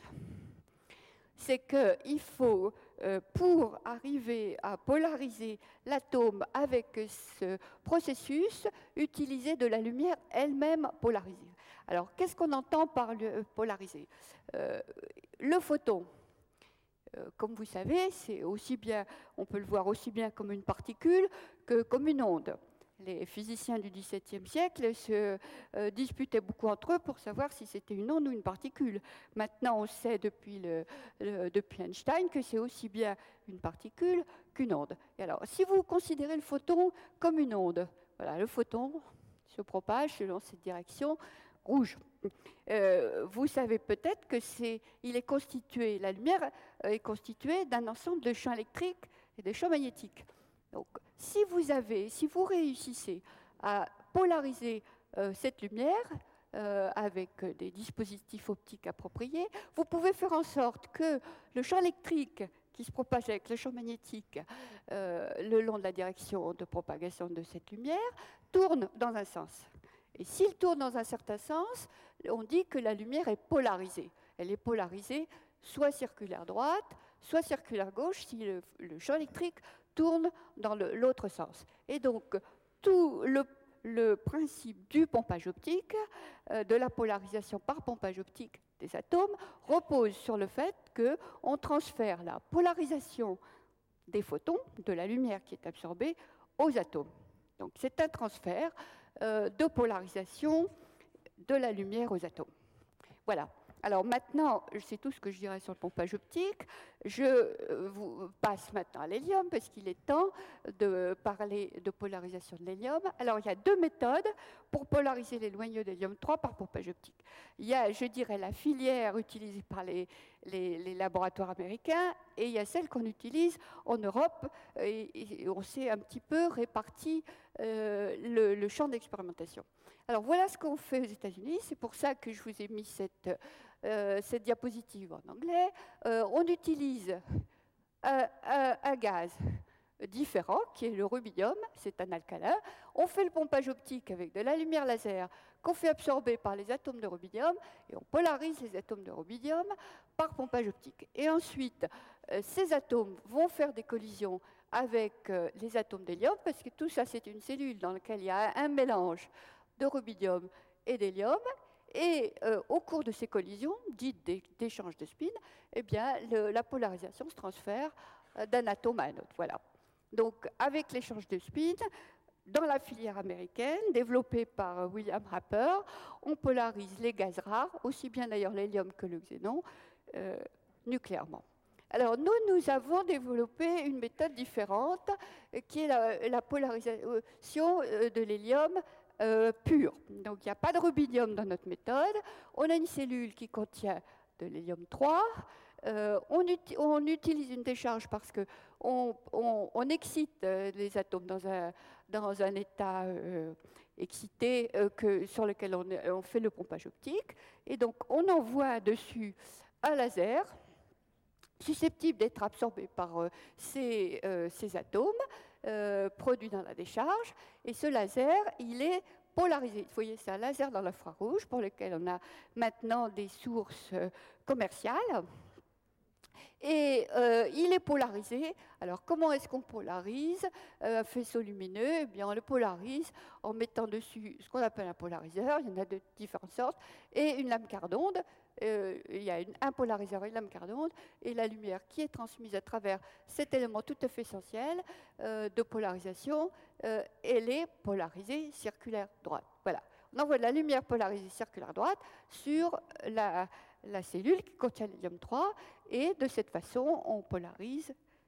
c'est qu'il faut, euh, pour arriver à polariser l'atome avec ce processus, utiliser de la lumière elle-même polarisée. Alors, qu'est-ce qu'on entend par le polariser ? euh, Le photon, euh, comme vous savez, c'est aussi bien, on peut le voir aussi bien comme une particule que comme une onde. Les physiciens du dix-septième siècle se euh, disputaient beaucoup entre eux pour savoir si c'était une onde ou une particule. Maintenant, on sait depuis, le, le, depuis Einstein que c'est aussi bien une particule qu'une onde. Et alors, si vous considérez le photon comme une onde, voilà, le photon se propage selon cette direction rouge. Euh, vous savez peut-être que c'est, il est constitué, la lumière est constituée d'un ensemble de champs électriques et de champs magnétiques. Donc, si vous avez, si vous réussissez à polariser euh, cette lumière euh, avec des dispositifs optiques appropriés, vous pouvez faire en sorte que le champ électrique qui se propage avec le champ magnétique euh, le long de la direction de propagation de cette lumière tourne dans un sens. Et s'il tourne dans un certain sens, on dit que la lumière est polarisée. Elle est polarisée soit circulaire droite, soit circulaire gauche, si le, le champ électrique tourne dans l'autre sens. Et donc, tout le, le principe du pompage optique, euh, de la polarisation par pompage optique des atomes, repose sur le fait qu'on transfère la polarisation des photons, de la lumière qui est absorbée, aux atomes. Donc, c'est un transfert euh, de polarisation de la lumière aux atomes. Voilà. Alors maintenant, c'est tout ce que je dirais sur le pompage optique. Je vous passe maintenant à l'hélium, parce qu'il est temps de parler de polarisation de l'hélium. Alors, il y a deux méthodes pour polariser les noyaux d'hélium trois par pompage optique. Il y a, je dirais, la filière utilisée par les, les, les laboratoires américains, et il y a celle qu'on utilise en Europe, et, et on s'est un petit peu réparti euh, le, le champ d'expérimentation. Alors, voilà ce qu'on fait aux États-Unis. C'est pour ça que je vous ai mis cette... Euh, cette diapositive en anglais. Euh, on utilise un, un, un gaz différent, qui est le rubidium, c'est un alcalin. On fait le pompage optique avec de la lumière laser qu'on fait absorber par les atomes de rubidium, et on polarise les atomes de rubidium par pompage optique. Et ensuite, euh, ces atomes vont faire des collisions avec euh, les atomes d'hélium, parce que tout ça, c'est une cellule dans laquelle il y a un mélange de rubidium et d'hélium. Et euh, au cours de ces collisions, dites d'échange de spin, eh bien, le, la polarisation se transfère euh, d'un atome à un autre. Voilà. Donc, avec l'échange de spin, dans la filière américaine, développée par William Rapper, on polarise les gaz rares, aussi bien d'ailleurs l'hélium que le xénon, euh, nucléairement. Alors, nous, nous avons développé une méthode différente, qui est la, la polarisation de l'hélium euh, pur. Donc, il n'y a pas de rubidium dans notre méthode. On a une cellule qui contient de l'hélium trois. Euh, on, uti on utilise une décharge parce qu'on on, on excite les atomes dans un, dans un état euh, excité euh, que, sur lequel on, on fait le pompage optique. Et donc, on envoie dessus un laser susceptible d'être absorbé par euh, ces, euh, ces atomes euh, produits dans la décharge. Et ce laser, il est polarisé. Vous voyez, c'est un laser dans l'infrarouge pour lequel on a maintenant des sources euh, commerciales. Et euh, il est polarisé. Alors, comment est-ce qu'on polarise euh, un faisceau lumineux? Eh bien, on le polarise en mettant dessus ce qu'on appelle un polariseur. Il y en a de différentes sortes. Et une lame quart d'onde. Euh, il y a une, un polariseur et une lame quart d'onde. Et la lumière qui est transmise à travers cet élément tout à fait essentiel euh, de polarisation, euh, elle est polarisée circulaire droite. Voilà. On envoie de la lumière polarisée circulaire droite sur la, la cellule qui contient l'hélium trois. Et de cette façon, on polarise.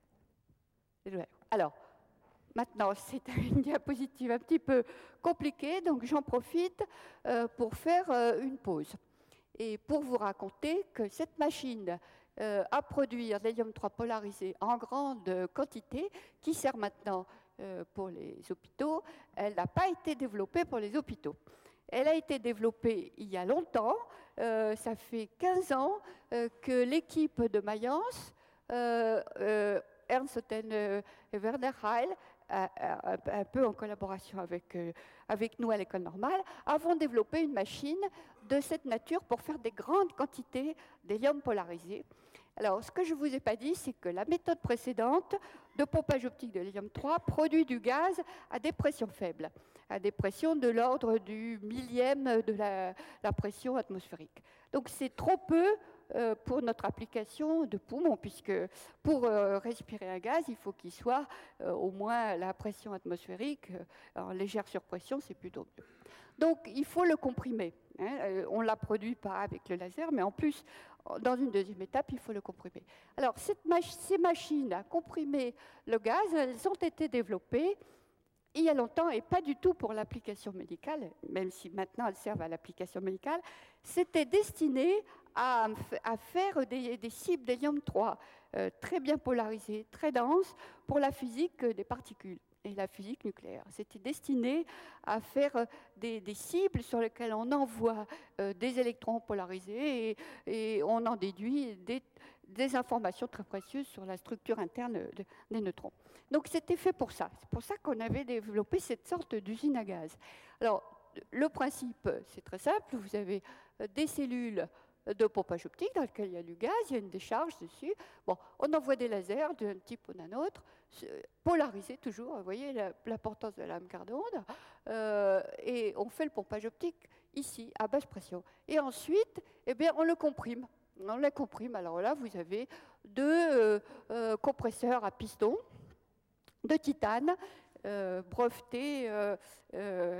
Alors, maintenant, c'est une diapositive un petit peu compliquée, donc j'en profite euh, pour faire euh, une pause. Et pour vous raconter que cette machine euh, à produire l'hélium trois polarisé en grande quantité, qui sert maintenant euh, pour les hôpitaux, elle n'a pas été développée pour les hôpitaux. Elle a été développée il y a longtemps, euh, ça fait quinze ans euh, que l'équipe de Mayence, euh, euh, Ernst Otten euh, et Werner Heil, euh, un, un peu en collaboration avec, euh, avec nous à l'école normale, avons développé une machine de cette nature pour faire des grandes quantités d'hélium polarisé. Alors, ce que je ne vous ai pas dit, c'est que la méthode précédente de pompage optique de l'hélium trois produit du gaz à des pressions faibles, à des pressions de l'ordre du millième de la, la pression atmosphérique. Donc, c'est trop peu euh, pour notre application de poumon, puisque pour euh, respirer un gaz, il faut qu'il soit euh, au moins la pression atmosphérique. Euh, en légère surpression, c'est plutôt mieux. Donc, il faut le comprimer. Hein. Euh, on ne l'a produit pas avec le laser, mais en plus, dans une deuxième étape, il faut le comprimer. Alors, cette mach ces machines à comprimer le gaz, elles ont été développées il y a longtemps et pas du tout pour l'application médicale, même si maintenant elles servent à l'application médicale. C'était destiné à, à faire des, des cibles d'hélium trois euh, très bien polarisées, très denses pour la physique des particules et la physique nucléaire. C'était destiné à faire des, des cibles sur lesquelles on envoie euh, des électrons polarisés et, et on en déduit des, des informations très précieuses sur la structure interne de, des neutrons. Donc c'était fait pour ça. C'est pour ça qu'on avait développé cette sorte d'usine à gaz. Alors, le principe, c'est très simple. Vous avez des cellules de pompage optique dans lesquelles il y a du gaz, il y a une décharge dessus. Bon, on envoie des lasers d'un type ou d'un autre, polarisés toujours, vous voyez l'importance de la lame quart d'onde, euh, et on fait le pompage optique ici, à basse pression. Et ensuite, eh bien, on le comprime. On le comprime. Alors là, vous avez deux euh, euh, compresseurs à piston de titane, euh, brevetés euh, euh,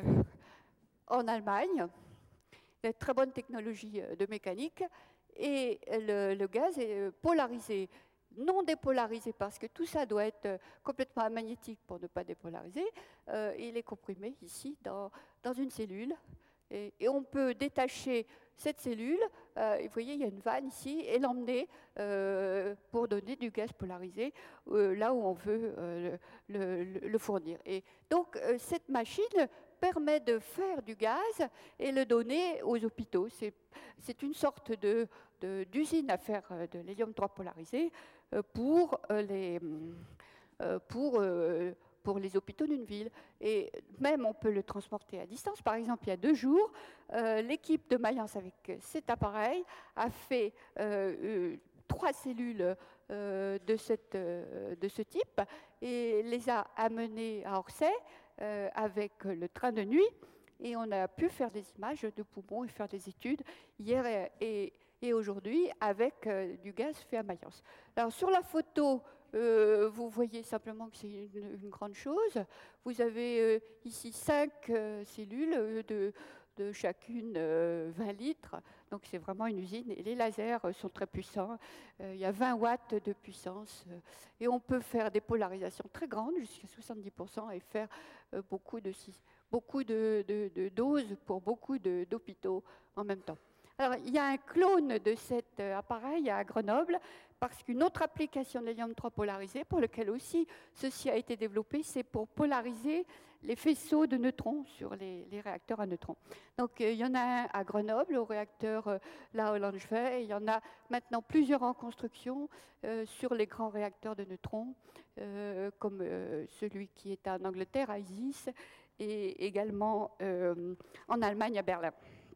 en Allemagne. Une très bonne technologie de mécanique, et le, le gaz est polarisé, non dépolarisé, parce que tout ça doit être complètement amagnétique pour ne pas dépolariser. Euh, il est comprimé ici dans, dans une cellule, et, et on peut détacher cette cellule, euh, vous voyez, il y a une vanne ici, et l'emmener euh, pour donner du gaz polarisé euh, là où on veut euh, le, le, le fournir. Et donc, euh, cette machine permet de faire du gaz et le donner aux hôpitaux. C'est une sorte de, de, d'usine à faire de l'hélium trois polarisé pour les, pour, pour les hôpitaux d'une ville. Et même, on peut le transporter à distance. Par exemple, il y a deux jours, euh, l'équipe de Mayence, avec cet appareil, a fait euh, trois cellules euh, de, cette, euh, de ce type et les a amenées à Orsay, Euh, avec le train de nuit, et on a pu faire des images de poumons et faire des études hier et, et, et aujourd'hui avec euh, du gaz fait à Mayence. Alors sur la photo, euh, vous voyez simplement que c'est une, une grande chose. Vous avez euh, ici cinq euh, cellules de, de chacune euh, vingt litres, Donc c'est vraiment une usine. Et les lasers sont très puissants. Euh, il y a vingt watts de puissance. Euh, et on peut faire des polarisations très grandes, jusqu'à soixante-dix pour cent, et faire euh, beaucoup, de, beaucoup de, de, de doses pour beaucoup d'hôpitaux en même temps. Alors, il y a un clone de cet appareil à Grenoble, parce qu'une autre application de l'hélium trois polarisé, pour lequel aussi ceci a été développé, c'est pour polariser les faisceaux de neutrons sur les, les réacteurs à neutrons. Donc, euh, il y en a un à Grenoble, au réacteur euh, La Hollande-Schwey, et il y en a maintenant plusieurs en construction euh, sur les grands réacteurs de neutrons, euh, comme euh, celui qui est en Angleterre, à Isis, et également euh, en Allemagne, à Berlin.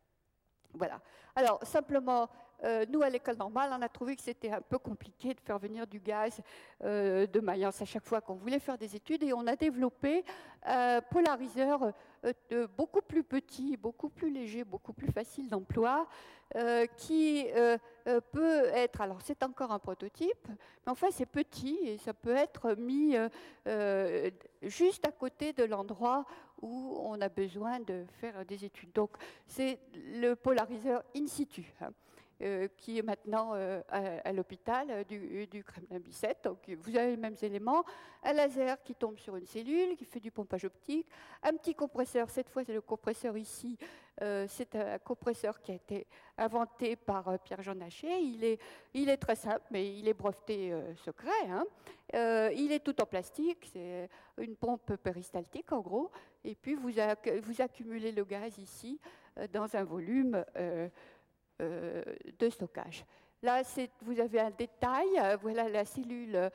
Voilà. Alors, simplement, euh, nous, à l'école normale, on a trouvé que c'était un peu compliqué de faire venir du gaz euh, de Mayence à chaque fois qu'on voulait faire des études, et on a développé un polariseur euh, de beaucoup plus petit, beaucoup plus léger, beaucoup plus facile d'emploi, euh, qui euh, euh, peut être, alors c'est encore un prototype, mais enfin c'est petit et ça peut être mis euh, euh, juste à côté de l'endroit où on a besoin de faire des études. Donc c'est le polariseur in situ, hein, euh, qui est maintenant euh, à, à l'hôpital euh, du, du Kremlin-Bicêtre. Donc vous avez les mêmes éléments, un laser qui tombe sur une cellule, qui fait du pompage optique, un petit compresseur, cette fois c'est le compresseur ici, euh, c'est un compresseur qui a été inventé par euh, Pierre-Jean Nacher. Il est, il est très simple, mais il est breveté euh, secret, hein. Euh, il est tout en plastique, c'est une pompe péristaltique en gros, et puis vous, acc vous accumulez le gaz ici euh, dans un volume euh, euh, de stockage. Là, vous avez un détail, euh, voilà la cellule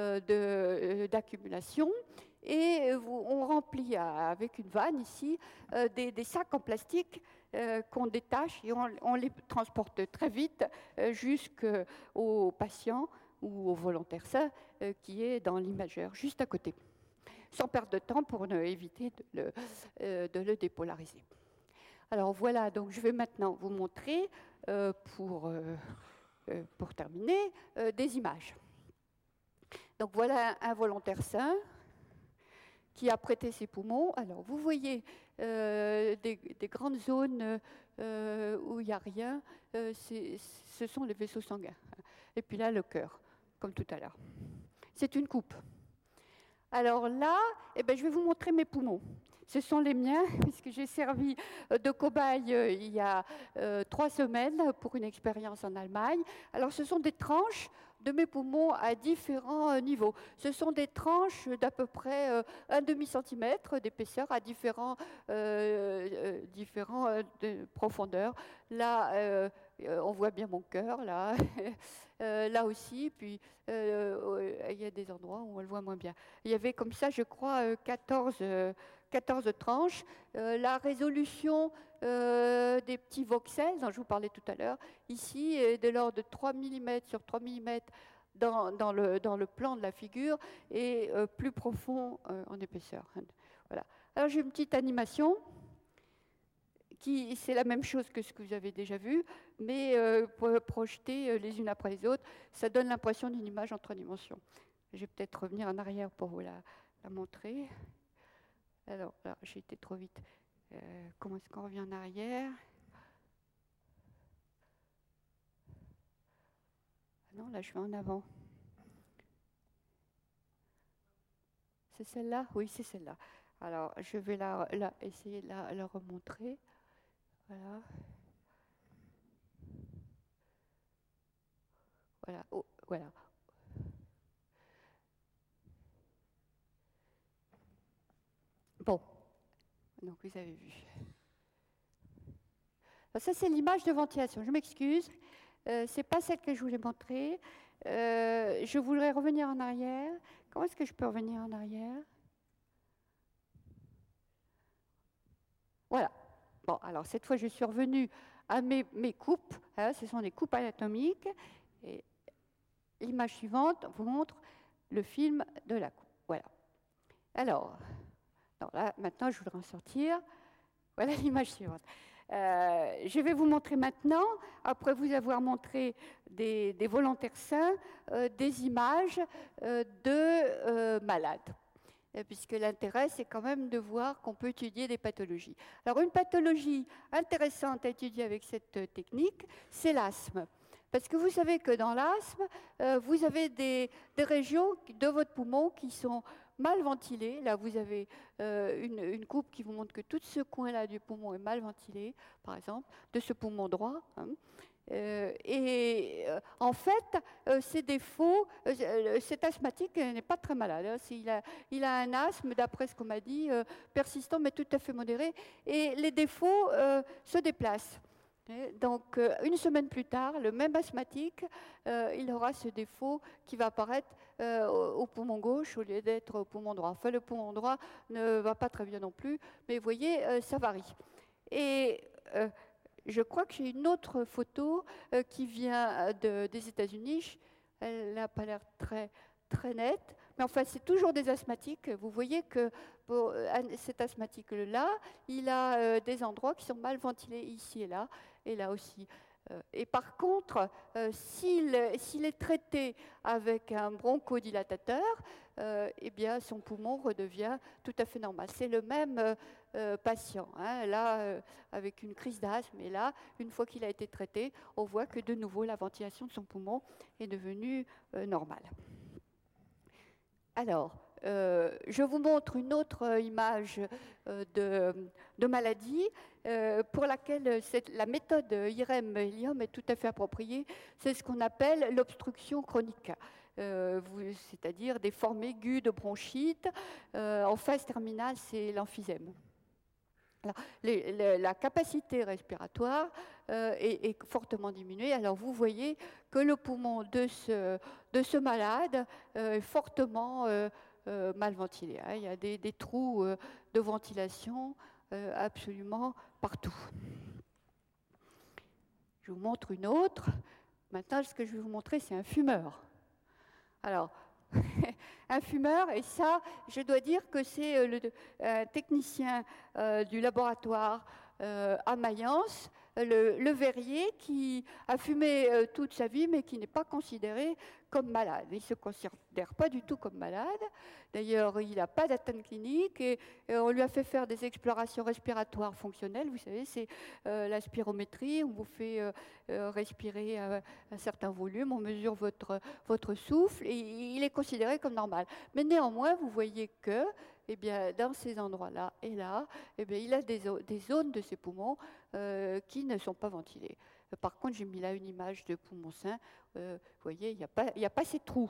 euh, d'accumulation, et vous, on remplit à, avec une vanne ici euh, des, des sacs en plastique euh, qu'on détache, et on, on les transporte très vite euh, jusqu'au patient ou au volontaire sain euh, qui est dans l'imageur, juste à côté, sans perdre de temps pour ne, éviter de le, euh, de le dépolariser. Alors voilà, donc je vais maintenant vous montrer, euh, pour, euh, euh, pour terminer, euh, des images. Donc voilà un volontaire sain qui a prêté ses poumons. Alors vous voyez euh, des, des grandes zones euh, où il n'y a rien, euh, ce sont les vaisseaux sanguins. Et puis là, le cœur, comme tout à l'heure. C'est une coupe. Alors là, eh ben, je vais vous montrer mes poumons. Ce sont les miens, puisque j'ai servi de cobaye euh, il y a euh, trois semaines pour une expérience en Allemagne. Alors ce sont des tranches de mes poumons à différents euh, niveaux. Ce sont des tranches d'à peu près euh, un demi-centimètre d'épaisseur à différents, euh, euh, différents euh, de profondeurs. Là, euh, on voit bien mon cœur, là, euh, là aussi, puis euh, il y a des endroits où on le voit moins bien. Il y avait comme ça, je crois, quatorze, quatorze tranches. Euh, la résolution euh, des petits voxels dont je vous parlais tout à l'heure, ici, est de l'ordre de trois millimètres sur trois millimètres dans, dans, le, dans le plan de la figure, et euh, plus profond euh, en épaisseur. Voilà. Alors j'ai une petite animation. C'est la même chose que ce que vous avez déjà vu, mais euh, projeté euh, les unes après les autres, ça donne l'impression d'une image en trois dimensions. Je vais peut-être revenir en arrière pour vous la, la montrer. Alors, là, j'ai été trop vite. Euh, comment est-ce qu'on revient en arrière? Ah non, là, je vais en avant. C'est celle-là? Oui, c'est celle-là. Alors, je vais la, la, essayer de la, la remontrer. Voilà. Voilà. Oh, voilà. Bon. Donc, vous avez vu. Alors, ça, c'est l'image de ventilation. Je m'excuse. Euh, ce n'est pas celle que je voulais montrer. Euh, je voudrais revenir en arrière. Comment est-ce que je peux revenir en arrière? Voilà. Bon, alors cette fois, je suis revenue à mes, mes coupes. Hein, ce sont des coupes anatomiques. Et l'image suivante vous montre le film de la coupe. Voilà. Alors, alors là, maintenant, je voudrais en sortir. Voilà l'image suivante. Euh, je vais vous montrer maintenant, après vous avoir montré des, des volontaires sains, euh, des images euh, de euh, malades. puisque l'intérêt, c'est quand même de voir qu'on peut étudier des pathologies. Alors, une pathologie intéressante à étudier avec cette technique, c'est l'asthme. Parce que vous savez que dans l'asthme, euh, vous avez des, des régions de votre poumon qui sont mal ventilées. Là, vous avez euh, une, une coupe qui vous montre que tout ce coin-là du poumon est mal ventilé, par exemple, de ce poumon droit. Hein. Euh, et euh, en fait, euh, ces défauts, euh, cet asthmatique n'est pas très malade. Hein. Il, a, il a un asthme, d'après ce qu'on m'a dit, euh, persistant mais tout à fait modéré. Et les défauts euh, se déplacent. Et donc, euh, une semaine plus tard, le même asthmatique, euh, il aura ce défaut qui va apparaître euh, au, au poumon gauche au lieu d'être au poumon droit. Enfin, le poumon droit ne va pas très bien non plus, mais vous voyez, euh, ça varie. Et euh, je crois que j'ai une autre photo euh, qui vient de, des États-Unis. Elle n'a pas l'air très, très nette, mais enfin, c'est toujours des asthmatiques. Vous voyez que pour cet asthmatique-là, il a euh, des endroits qui sont mal ventilés ici et là, et là aussi. Euh, et par contre, euh, s'il, s'il est traité avec un bronchodilatateur, euh, eh bien, son poumon redevient tout à fait normal. C'est le même euh, euh, patient, hein, là, euh, avec une crise d'asthme, et là, une fois qu'il a été traité, on voit que de nouveau, la ventilation de son poumon est devenue euh, normale. Alors, euh, je vous montre une autre image euh, de, de maladie euh, pour laquelle cette, la méthode I R E M-Helium est tout à fait appropriée. C'est ce qu'on appelle l'obstruction chronique, euh, c'est-à-dire des formes aiguës de bronchite. Euh, en phase terminale, c'est l'emphysème. Alors, les, les, la capacité respiratoire euh, est, est fortement diminuée. Alors, vous voyez que le poumon de ce, de ce malade euh, est fortement euh, euh, mal ventilé. Hein. Il y a des, des trous euh, de ventilation euh, absolument partout. Je vous montre une autre. Maintenant, ce que je vais vous montrer, c'est un fumeur. Alors, un fumeur, et ça, je dois dire que c'est le euh, technicien euh, du laboratoire euh, à Mayence, le, le verrier, qui a fumé euh, toute sa vie, mais qui n'est pas considéré comme malade. Il ne se considère pas du tout comme malade. D'ailleurs, il n'a pas d'atteinte clinique, et, et on lui a fait faire des explorations respiratoires fonctionnelles. Vous savez, c'est euh, la spirométrie, on vous fait euh, euh, respirer à un certain volume, on mesure votre, votre souffle, et il est considéré comme normal. Mais néanmoins, vous voyez que, eh bien, dans ces endroits-là et là, eh bien, il a des, des zones de ses poumons euh, qui ne sont pas ventilées. Par contre, j'ai mis là une image de poumon sain. Euh, vous voyez, il n'y a pas, il n'y a pas ces trous.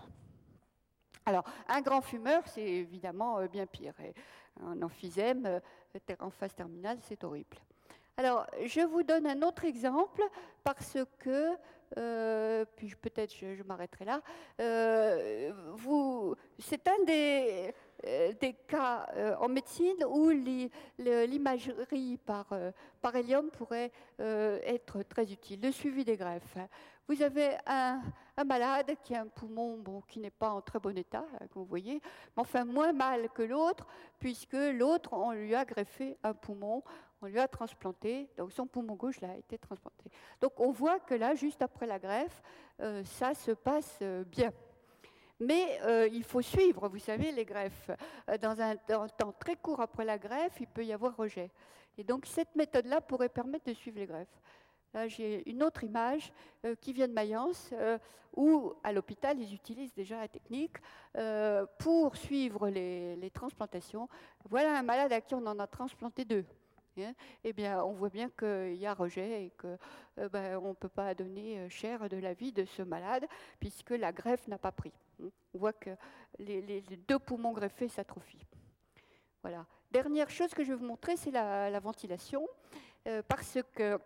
Alors, un grand fumeur, c'est évidemment euh, bien pire. Et un emphysème euh, en phase terminale, c'est horrible. Alors, je vous donne un autre exemple parce que, euh, puis peut-être je, je m'arrêterai là, euh, vous, c'est un des, euh, des cas euh, en médecine où li, le, l'imagerie par, euh, par hélium pourrait euh, être très utile, le suivi des greffes. Vous avez un, un malade qui a un poumon bon, qui n'est pas en très bon état, hein, comme vous voyez, mais enfin moins mal que l'autre, puisque l'autre, on lui a greffé un poumon, on lui a transplanté, donc son poumon gauche là, a été transplanté. Donc on voit que là, juste après la greffe, euh, ça se passe euh, bien. Mais euh, il faut suivre, vous savez, les greffes. Euh, dans un, dans un temps très court après la greffe, il peut y avoir rejet. Et donc cette méthode-là pourrait permettre de suivre les greffes. Là, j'ai une autre image euh, qui vient de Mayence, euh, où à l'hôpital, ils utilisent déjà la technique euh, pour suivre les, les transplantations. Voilà un malade à qui on en a transplanté deux. Eh bien, on voit bien qu'il y a rejet et qu'on euh, ben, ne peut pas donner cher de la vie de ce malade puisque la greffe n'a pas pris. On voit que les, les, les deux poumons greffés s'atrophient. Voilà. Dernière chose que je vais vous montrer, c'est la, la ventilation, euh, parce que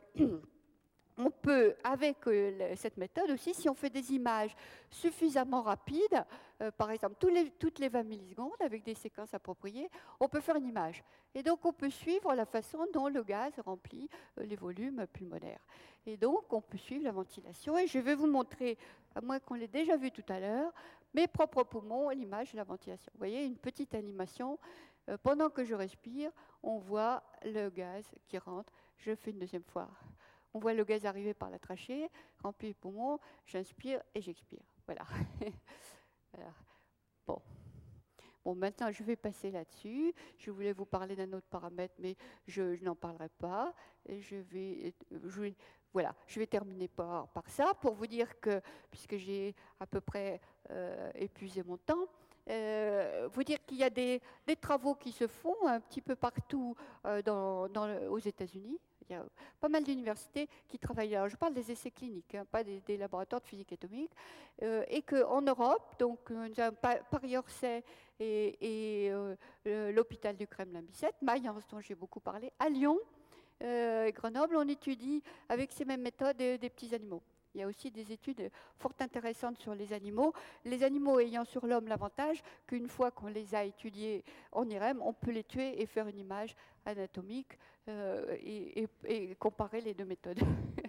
on peut, avec euh, cette méthode aussi, si on fait des images suffisamment rapides, euh, par exemple tous les, toutes les vingt millisecondes, avec des séquences appropriées, on peut faire une image. Et donc on peut suivre la façon dont le gaz remplit euh, les volumes pulmonaires. Et donc on peut suivre la ventilation. Et je vais vous montrer, à moins qu'on l'ait déjà vu tout à l'heure, mes propres poumons, l'image de la ventilation. Vous voyez, une petite animation. Euh, pendant que je respire, on voit le gaz qui rentre. Je fais une deuxième fois. On voit le gaz arriver par la trachée, remplir les poumons, j'inspire et j'expire. Voilà. Voilà. Bon. Bon, maintenant, je vais passer là-dessus. Je voulais vous parler d'un autre paramètre, mais je, je n'en parlerai pas. Et je vais, je vais, voilà, je vais terminer par, par ça pour vous dire que, puisque j'ai à peu près euh, épuisé mon temps, euh, vous dire qu'il y a des, des travaux qui se font un petit peu partout euh, dans, dans le, aux États-Unis. Il y a pas mal d'universités qui travaillent. Alors, je parle des essais cliniques, hein, pas des, des laboratoires de physique atomique, euh, et qu'en Europe, donc nous avons Paris-Orsay et, et euh, l'hôpital du Kremlin-Bicêtre, Mayence dont j'ai beaucoup parlé, à Lyon, euh, Grenoble, on étudie avec ces mêmes méthodes des, des petits animaux. Il y a aussi des études fort intéressantes sur les animaux, les animaux ayant sur l'homme l'avantage qu'une fois qu'on les a étudiés en I R E M, on peut les tuer et faire une image anatomique euh, et, et, et comparer les deux méthodes.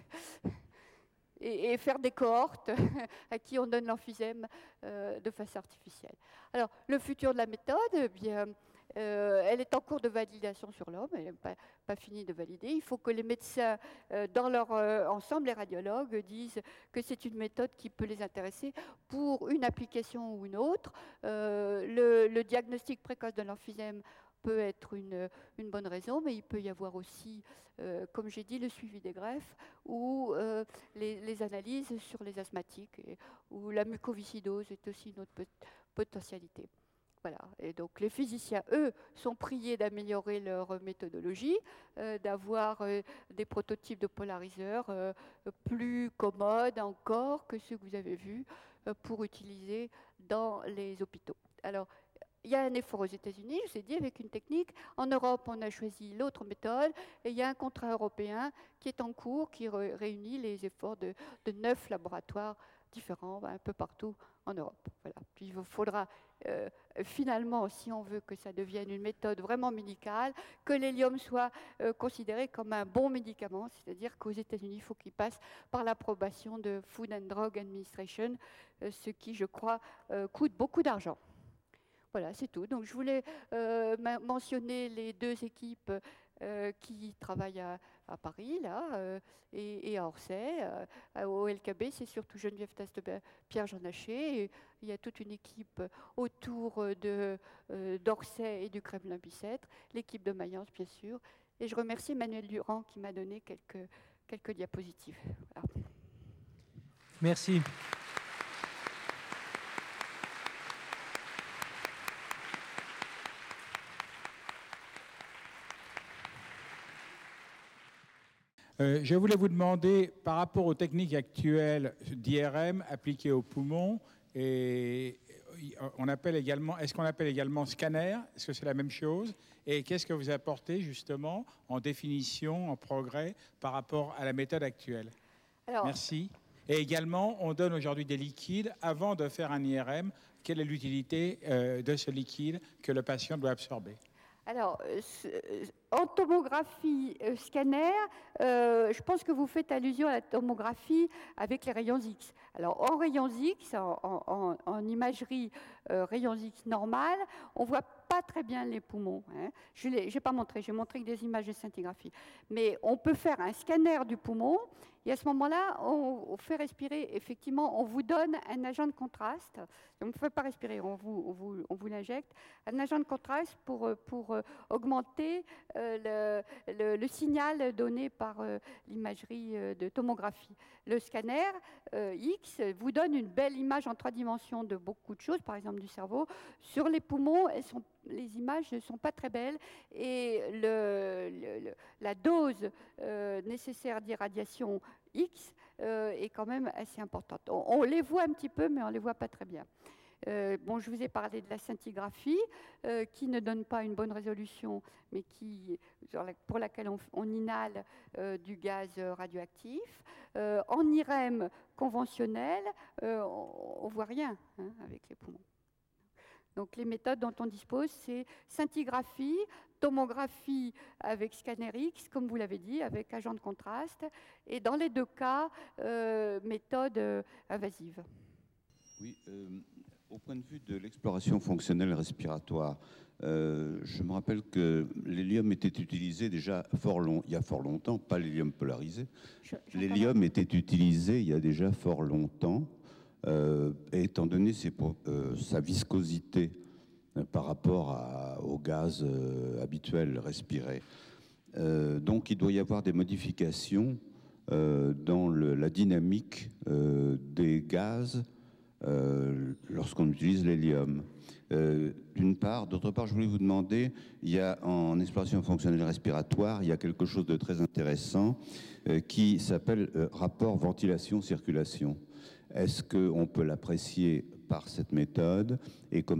et, et faire des cohortes à qui on donne l'emphysème euh, de façon artificielle. Alors, le futur de la méthode, eh bien, Euh, elle est en cours de validation sur l'homme, elle n'est pas, pas finie de valider. Il faut que les médecins, euh, dans leur euh, ensemble, les radiologues, disent que c'est une méthode qui peut les intéresser pour une application ou une autre. Euh, le, le diagnostic précoce de l'emphysème peut être une, une bonne raison, mais il peut y avoir aussi, euh, comme j'ai dit, le suivi des greffes ou euh, les, les analyses sur les asthmatiques, et, ou la mucoviscidose est aussi une autre pot- potentialité. Voilà. Et donc les physiciens, eux, sont priés d'améliorer leur méthodologie, euh, d'avoir euh, des prototypes de polariseurs euh, plus commodes encore que ceux que vous avez vus euh, pour utiliser dans les hôpitaux. Alors, il y a un effort aux États-Unis, je vous ai dit, avec une technique. En Europe, on a choisi l'autre méthode. Et il y a un contrat européen qui est en cours, qui ré- réunit les efforts de, de neuf laboratoires différents, un peu partout en Europe. Voilà. Puis il faudra euh, finalement, si on veut que ça devienne une méthode vraiment médicale, que l'hélium soit euh, considéré comme un bon médicament, c'est-à-dire qu'aux États-Unis, il faut qu'il passe par l'approbation de Food and Drug Administration, euh, ce qui, je crois, euh, coûte beaucoup d'argent. Voilà, c'est tout. Donc, je voulais euh, mentionner les deux équipes euh, qui travaillent à, à Paris, là, euh, et, et à Orsay. Euh, au L K B, c'est surtout Geneviève Tastebin, Pierre Jean Naché. Et il y a toute une équipe autour de, euh, d'Orsay et du Kremlin-Bicêtre, l'équipe de Mayence, bien sûr. Et je remercie Emmanuel Durand qui m'a donné quelques, quelques diapositives. Voilà. Merci. Euh, je voulais vous demander, par rapport aux techniques actuelles d'I R M appliquées aux poumons, et on appelle également, est-ce qu'on appelle également scanner? Est-ce que c'est la même chose? Et qu'est-ce que vous apportez justement en définition, en progrès par rapport à la méthode actuelle? Alors, merci. Et également, on donne aujourd'hui des liquides avant de faire un I R M. Quelle est l'utilité euh, de ce liquide que le patient doit absorber? Alors, euh, en tomographie euh, scanner, euh, je pense que vous faites allusion à la tomographie avec les rayons X. Alors, en rayons X, en, en, en imagerie euh, rayons X normale, on ne voit pas très bien les poumons. Hein. Je n'ai pas montré, j'ai montré que des images de scintigraphie. Mais on peut faire un scanner du poumon, et à ce moment-là, on, on fait respirer, effectivement, on vous donne un agent de contraste. On ne peut pas respirer, on vous, on vous, on vous l'injecte. Un agent de contraste pour, pour augmenter euh, le, le, le signal donné par euh, l'imagerie euh, de tomographie. Le scanner euh, X vous donne une belle image en trois dimensions de beaucoup de choses, par exemple du cerveau. Sur les poumons, elles sont, les images ne sont pas très belles et le, le, la dose euh, nécessaire d'irradiation X euh, est quand même assez importante. On, on les voit un petit peu, mais on ne les voit pas très bien. Euh, bon, je vous ai parlé de la scintigraphie, euh, qui ne donne pas une bonne résolution, mais qui, pour laquelle on, on inhale euh, du gaz radioactif. Euh, en I R E M conventionnel, euh, on ne voit rien hein, avec les poumons. Donc les méthodes dont on dispose, c'est scintigraphie, tomographie avec scanner X, comme vous l'avez dit, avec agent de contraste, et dans les deux cas, euh, méthode euh, invasive. Oui, euh, au point de vue de l'exploration fonctionnelle respiratoire, euh, je me rappelle que l'hélium était utilisé déjà fort long, il y a fort longtemps, pas l'hélium polarisé. L'hélium était utilisé il y a déjà fort longtemps, euh, et étant donné ses, euh, sa viscosité euh, par rapport à, au gaz euh, habituel respiré. Euh, donc il doit y avoir des modifications euh, dans le, la dynamique euh, des gaz euh, lorsqu'on utilise l'hélium. Euh, d'une part. D'autre part, je voulais vous demander, il y a en exploration fonctionnelle respiratoire, il y a quelque chose de très intéressant euh, qui s'appelle euh, rapport ventilation-circulation. Est-ce qu'on peut l'apprécier par cette méthode et comment ?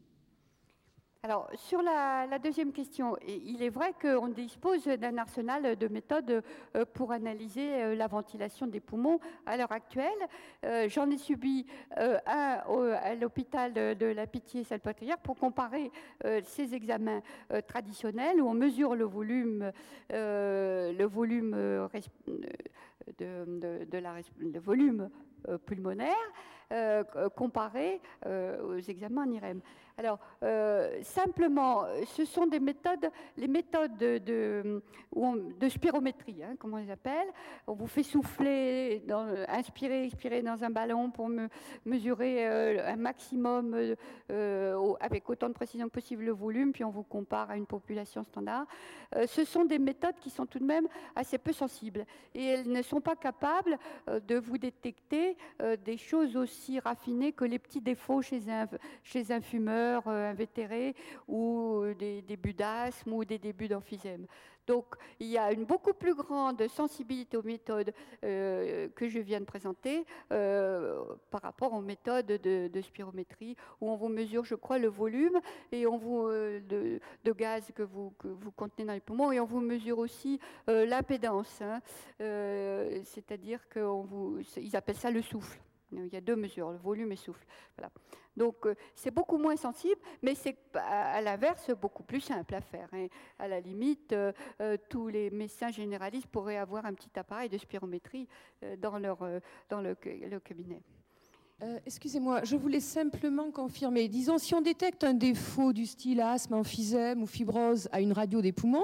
Alors, sur la, la deuxième question, il est vrai qu'on dispose d'un arsenal de méthodes pour analyser la ventilation des poumons à l'heure actuelle. Euh, j'en ai subi euh, un au, à l'hôpital de, de la Pitié-Salpêtrière pour comparer euh, ces examens euh, traditionnels où on mesure le volume, euh, le volume, euh, de, de, de la, le volume euh, pulmonaire euh, comparé euh, aux examens en I R E M. Alors, euh, simplement, ce sont des méthodes, les méthodes de, de, de spirométrie, hein, comme on les appelle. On vous fait souffler, dans, inspirer, expirer dans un ballon pour me, mesurer euh, un maximum, euh, avec autant de précision que possible, le volume, puis on vous compare à une population standard. Euh, ce sont des méthodes qui sont tout de même assez peu sensibles et elles ne sont pas capables euh, de vous détecter euh, des choses aussi raffinées que les petits défauts chez un, chez un fumeur invétéré ou des débuts d'asthme ou des débuts d'emphysème. Donc, il y a une beaucoup plus grande sensibilité aux méthodes euh, que je viens de présenter euh, par rapport aux méthodes de, de spirométrie où on vous mesure, je crois, le volume et on vous, euh, de, de gaz que vous, que vous contenez dans les poumons et on vous mesure aussi euh, l'impédance, hein, euh, c'est-à-dire qu'ils appellent ça le souffle. Il y a deux mesures, le volume et le souffle. Voilà. Donc, euh, c'est beaucoup moins sensible, mais c'est à, à l'inverse beaucoup plus simple à faire. Hein. À la limite, euh, euh, tous les médecins généralistes pourraient avoir un petit appareil de spirométrie euh, dans, leur, euh, dans le, le cabinet. Euh, excusez-moi, je voulais simplement confirmer. Disons, si on détecte un défaut du style asthme, emphysème ou fibrose à une radio des poumons,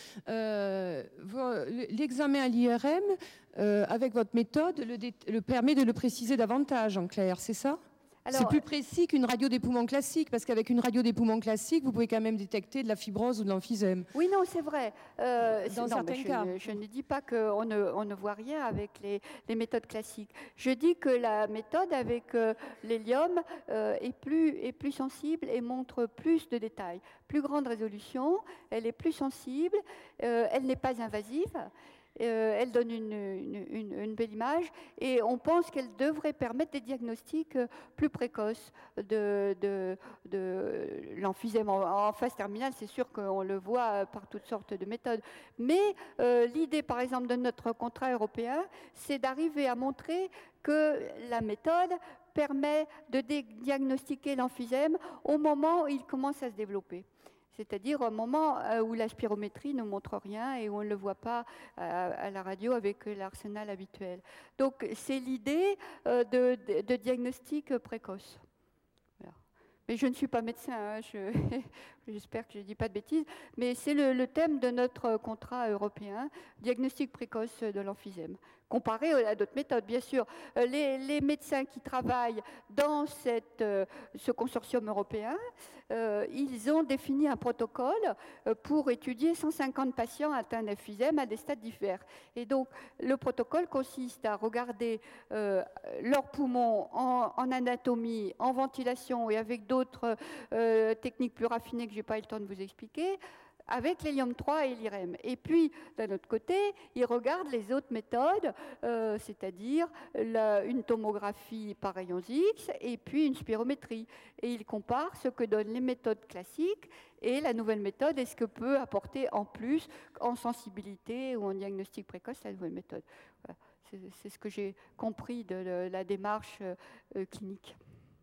euh, l'examen à l'I R M, euh, avec votre méthode, le, le permet de le préciser davantage, en clair, c'est ça ? C'est plus précis qu'une radio des poumons classique, parce qu'avec une radio des poumons classique, vous pouvez quand même détecter de la fibrose ou de l'emphysème. Oui, non, c'est vrai. Euh, Dans non, certains je cas. Ne, je ne dis pas qu'on ne, on ne voit rien avec les, les méthodes classiques. Je dis que la méthode avec euh, l'hélium euh, est, plus, est plus sensible et montre plus de détails. Plus grande résolution, elle est plus sensible, euh, elle n'est pas invasive. Euh, elle donne une, une, une, une belle image et on pense qu'elle devrait permettre des diagnostics plus précoces de, de, de l'emphysème en, en phase terminale. C'est sûr qu'on le voit par toutes sortes de méthodes. Mais euh, l'idée, par exemple, de notre contrat européen, c'est d'arriver à montrer que la méthode permet de diagnostiquer l'emphysème au moment où il commence à se développer. C'est-à-dire au moment où la spirométrie ne montre rien et où on ne le voit pas à la radio avec l'arsenal habituel. Donc c'est l'idée de, de, de diagnostic précoce. Voilà. Mais je ne suis pas médecin, hein, je, j'espère que je ne dis pas de bêtises, mais c'est le, le thème de notre contrat européen, diagnostic précoce de l'emphysème. Comparé à d'autres méthodes, bien sûr. Les, les médecins qui travaillent dans cette, ce consortium européen, euh, ils ont défini un protocole pour étudier cent cinquante patients atteints d'emphysème à des stades divers. Et donc, le protocole consiste à regarder euh, leurs poumons en, en anatomie, en ventilation et avec d'autres euh, techniques plus raffinées que je n'ai pas eu le temps de vous expliquer, avec l'hélium trois et l'I R E M. Et puis, d'un autre côté, ils regardent les autres méthodes, euh, c'est-à-dire la, une tomographie par rayons X et puis une spirométrie. Et ils comparent ce que donnent les méthodes classiques et la nouvelle méthode et ce que peut apporter en plus en sensibilité ou en diagnostic précoce la nouvelle méthode. Voilà. C'est, c'est ce que j'ai compris de, de la démarche euh, clinique.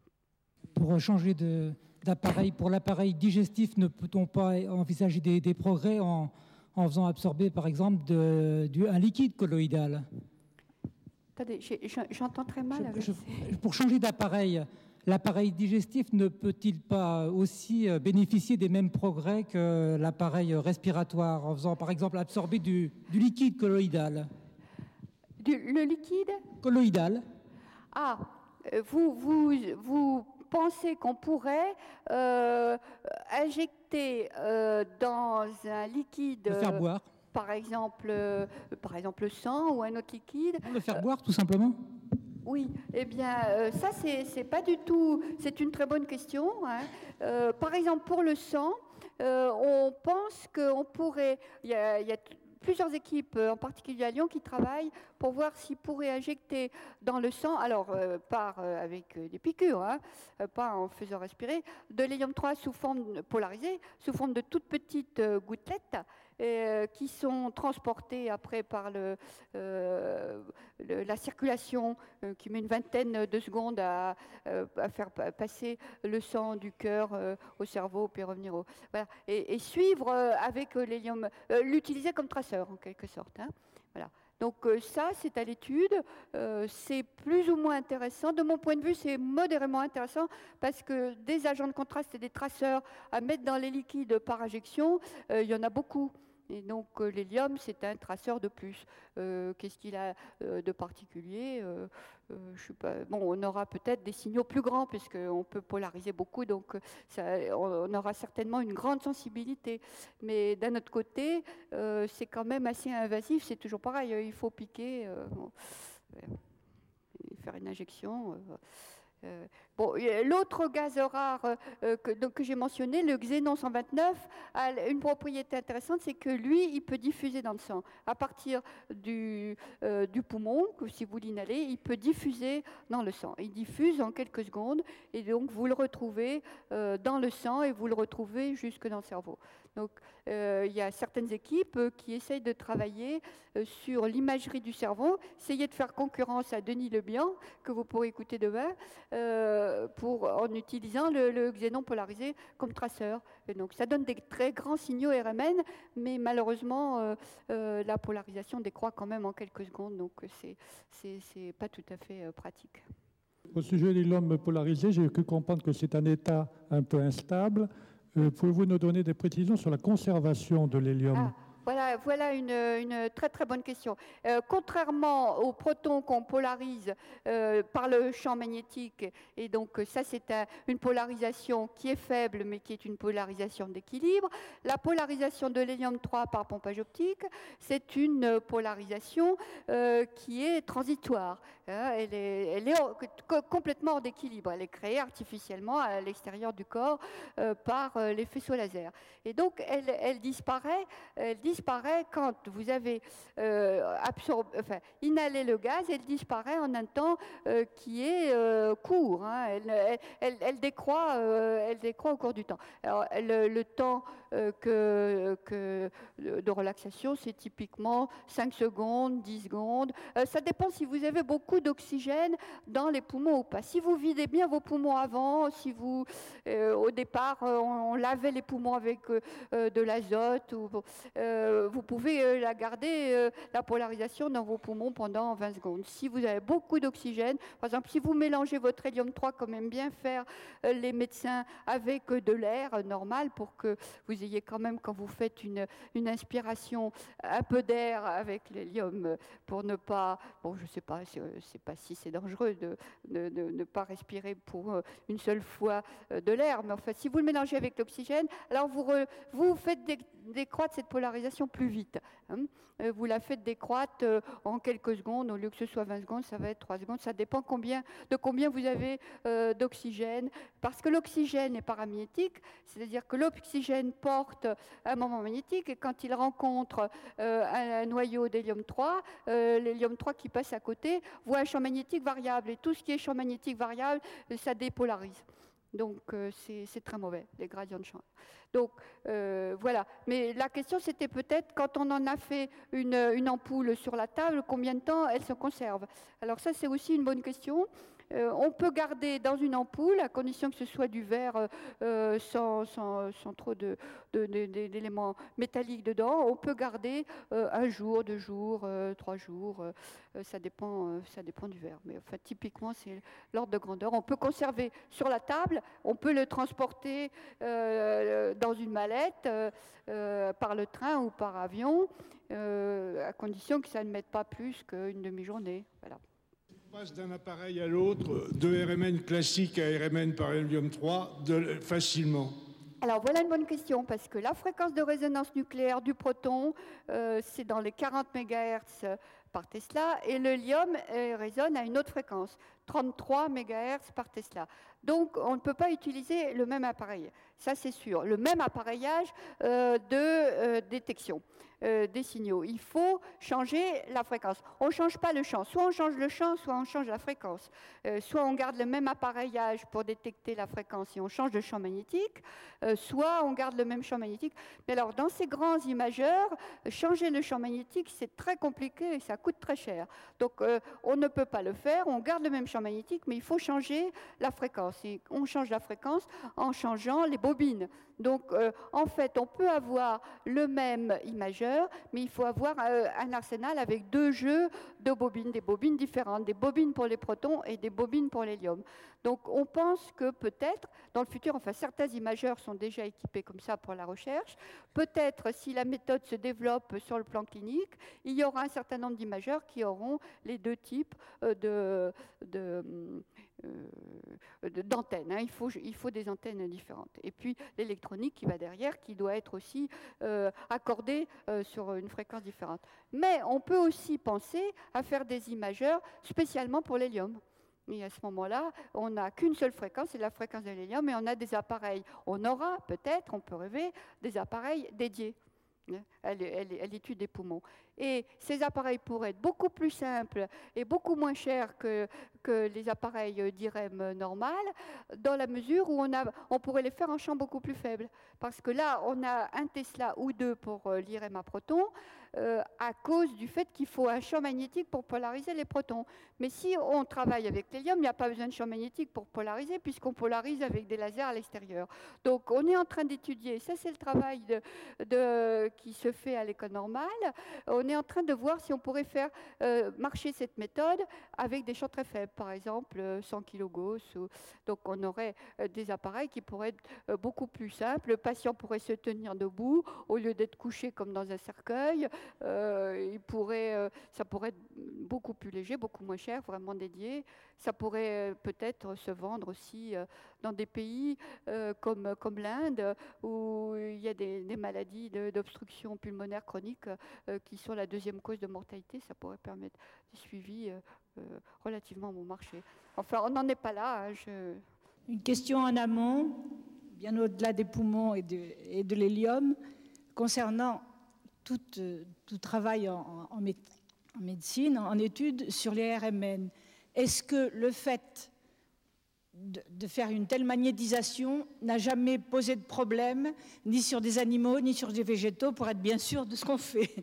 Pour changer de... d'appareil. Pour l'appareil digestif, ne peut-on pas envisager des, des progrès en, en faisant absorber, par exemple, de, du, un liquide colloïdal ? Attendez, j'entends très mal. Avec je, je, pour changer d'appareil, l'appareil digestif ne peut-il pas aussi bénéficier des mêmes progrès que l'appareil respiratoire, en faisant, par exemple, absorber du, du liquide colloïdal ? Du, le liquide ? Colloïdal. Ah, vous... vous, vous penser qu'on pourrait euh, injecter euh, dans un liquide, Le faire boire. par exemple, euh, par exemple le sang ou un autre liquide. Le faire boire, tout simplement. Oui, eh bien, euh, ça, c'est, c'est pas du tout. C'est une très bonne question. Hein. Euh, par exemple, pour le sang, euh, on pense qu'on pourrait. Il y a, il y a plusieurs équipes, en particulier à Lyon, qui travaillent pour voir s'ils pourraient injecter dans le sang, alors euh, par, euh, avec des piqûres, hein, pas en faisant respirer, de l'hélium trois sous forme polarisée, sous forme de toutes petites euh, gouttelettes, euh, qui sont transportées après par le, euh, le, la circulation, euh, qui met une vingtaine de secondes à, euh, à faire passer le sang du cœur euh, au cerveau, puis revenir au... Voilà. Et, et suivre euh, avec l'hélium, euh, l'utiliser comme traceur, en quelque sorte. Hein. Voilà. Donc euh, ça, c'est à l'étude, euh, c'est plus ou moins intéressant. De mon point de vue, c'est modérément intéressant parce que des agents de contraste et des traceurs à mettre dans les liquides par injection, euh, il y en a beaucoup. Et donc euh, l'hélium, c'est un traceur de plus. Euh, qu'est-ce qu'il a euh, de particulier euh, euh, je sais pas. Bon, on aura peut-être des signaux plus grands puisqu'on peut polariser beaucoup, donc ça, on aura certainement une grande sensibilité. Mais d'un autre côté, euh, c'est quand même assez invasif. C'est toujours pareil, il faut piquer, euh, bon, faire une injection. Euh, Euh, bon, l'autre gaz rare euh, que, donc, que j'ai mentionné, le xénon cent vingt-neuf, a une propriété intéressante, c'est que lui, il peut diffuser dans le sang. À partir du, euh, du poumon, que si vous l'inhalez, il peut diffuser dans le sang. Il diffuse en quelques secondes, et donc vous le retrouvez euh, dans le sang, et vous le retrouvez jusque dans le cerveau. Donc, euh, il y a certaines équipes euh, qui essayent de travailler euh, sur l'imagerie du cerveau, essayer de faire concurrence à Denis Lebihan, que vous pourrez écouter demain, euh, pour, en utilisant le, le xénon polarisé comme traceur. Et donc, ça donne des très grands signaux R M N, mais malheureusement, euh, euh, la polarisation décroît quand même en quelques secondes, donc c'est, c'est, c'est pas tout à fait euh, pratique. Au sujet de l'hélium polarisé, j'ai cru comprendre que c'est un état un peu instable. Euh, pouvez-vous nous donner des précisions sur la conservation de l'hélium ? Ah, voilà, voilà une, une très très bonne question. Euh, contrairement aux protons qu'on polarise euh, par le champ magnétique, et donc ça c'est un, une polarisation qui est faible mais qui est une polarisation d'équilibre, la polarisation de l'hélium trois par pompage optique, c'est une polarisation euh, qui est transitoire. Hein, elle est, elle est complètement hors d'équilibre. Elle est créée artificiellement à l'extérieur du corps euh, par euh, les faisceaux laser. Et donc elle, elle disparaît. Elle disparaît quand vous avez euh, absorbe, enfin, inhalé le gaz, elle disparaît en un temps euh, qui est euh, court. Hein. Elle, elle, elle, elle, décroît, euh, elle décroît au cours du temps. Alors, le, le temps euh, que, que de relaxation, c'est typiquement cinq secondes, dix secondes. Euh, ça dépend si vous avez beaucoup d'oxygène dans les poumons ou pas. Si vous videz bien vos poumons avant, si vous, euh, au départ, on, on lavait les poumons avec euh, de l'azote, ou, euh, vous pouvez euh, la garder, euh, la polarisation dans vos poumons pendant vingt secondes. Si vous avez beaucoup d'oxygène, par exemple, si vous mélangez votre hélium trois, comme aiment bien faire euh, les médecins, avec euh, de l'air euh, normal, pour que vous ayez quand même, quand vous faites une, une inspiration, un peu d'air avec l'hélium, euh, pour ne pas, bon, je ne sais pas, c'est, c'est pas si c'est dangereux de ne de, de, de pas respirer pour euh, une seule fois euh, de l'air, mais enfin, si vous le mélangez avec l'oxygène, alors vous, re, vous faites des, décroître cette polarisation plus vite. Hein. Vous la faites décroître euh, en quelques secondes, au lieu que ce soit vingt secondes, ça va être trois secondes. Ça dépend combien, de combien vous avez euh, d'oxygène, parce que l'oxygène est paramagnétique, c'est-à-dire que l'oxygène porte un moment magnétique, et quand il rencontre euh, un, un noyau d'hélium trois, euh, l'hélium trois qui passe à côté voit un champ magnétique variable, et tout ce qui est champ magnétique variable, ça dépolarise. Donc, euh, c'est, c'est très mauvais, les gradients de champ. Donc, euh, voilà. Mais la question, c'était peut-être, quand on en a fait une, une ampoule sur la table, combien de temps elle se conserve ? Alors ça, c'est aussi une bonne question. Euh, on peut garder dans une ampoule, à condition que ce soit du verre euh, sans, sans, sans trop de, de, de, d'éléments métalliques dedans, on peut garder euh, un jour, deux jours, euh, trois jours, euh, ça, dépend, euh, ça dépend du verre. Mais enfin, typiquement, c'est l'ordre de grandeur. On peut conserver sur la table, on peut le transporter euh, dans une mallette euh, euh, par le train ou par avion, euh, à condition que ça ne mette pas plus qu'une demi-journée. Voilà. On passe d'un appareil à l'autre, de R M N classique à R M N par hélium trois, de, facilement? Alors voilà une bonne question, parce que la fréquence de résonance nucléaire du proton, euh, c'est dans les quarante mégahertz par Tesla, et le l'hélium euh, résonne à une autre fréquence, trente-trois mégahertz par Tesla. Donc on ne peut pas utiliser le même appareil, ça c'est sûr, le même appareillage euh, de euh, détection euh, des signaux. Il faut changer la fréquence. On ne change pas le champ, soit on change le champ, soit on change la fréquence. Euh, soit on garde le même appareillage pour détecter la fréquence et on change de champ magnétique, euh, soit on garde le même champ magnétique. Mais alors dans ces grands imageurs, changer le champ magnétique c'est très compliqué et ça coûte très cher. Donc euh, on ne peut pas le faire, on garde le même champ magnétique, mais il faut changer la fréquence. Et on change la fréquence en changeant les bobines. Donc, euh, en fait, on peut avoir le même imageur, mais il faut avoir euh, un arsenal avec deux jeux de bobines, des bobines différentes, des bobines pour les protons et des bobines pour l'hélium. Donc, on pense que peut-être, dans le futur, enfin, certains imageurs sont déjà équipés comme ça pour la recherche. Peut-être, si la méthode se développe sur le plan clinique, il y aura un certain nombre d'imageurs qui auront les deux types euh, de... de Euh, d'antennes. Hein. Il faut, il faut des antennes différentes. Et puis l'électronique qui va derrière, qui doit être aussi euh, accordée euh, sur une fréquence différente. Mais on peut aussi penser à faire des imageurs spécialement pour l'hélium. Et à ce moment-là, on n'a qu'une seule fréquence, c'est la fréquence de l'hélium, et on a des appareils. On aura peut-être, on peut rêver, des appareils dédiés à l'étude des poumons. Et ces appareils pourraient être beaucoup plus simples et beaucoup moins chers que, que les appareils d'I R E M normal, dans la mesure où on, a, on pourrait les faire en champ beaucoup plus faible. Parce que là, on a un Tesla ou deux pour l'I R E M à protons, euh, à cause du fait qu'il faut un champ magnétique pour polariser les protons. Mais si on travaille avec l'hélium, il n'y a pas besoin de champ magnétique pour polariser, puisqu'on polarise avec des lasers à l'extérieur. Donc, on est en train d'étudier, ça c'est le travail de, de, qui se fait à l'école normale, on est en train de voir si on pourrait faire euh, marcher cette méthode avec des champs très faibles, par exemple cent kilogauss. Ou, donc, on aurait euh, des appareils qui pourraient être euh, beaucoup plus simples. Le patient pourrait se tenir debout au lieu d'être couché comme dans un cercueil. Euh, il pourrait, euh, ça pourrait être beaucoup plus léger, beaucoup moins cher, vraiment dédié. Ça pourrait euh, peut-être se vendre aussi euh, dans des pays euh, comme, comme l'Inde, où il y a des, des maladies de, d'obstruction pulmonaire chronique euh, qui sont la deuxième cause de mortalité. Ça pourrait permettre des suivis euh, euh, relativement bon marché. Enfin, on n'en est pas là. Hein, je... Une question en amont, bien au-delà des poumons et de, et de l'hélium, concernant tout, tout travail en, en, mé en médecine, en études sur les R M N. Est-ce que le fait de, de faire une telle magnétisation n'a jamais posé de problème, ni sur des animaux, ni sur des végétaux, pour être bien sûr de ce qu'on fait?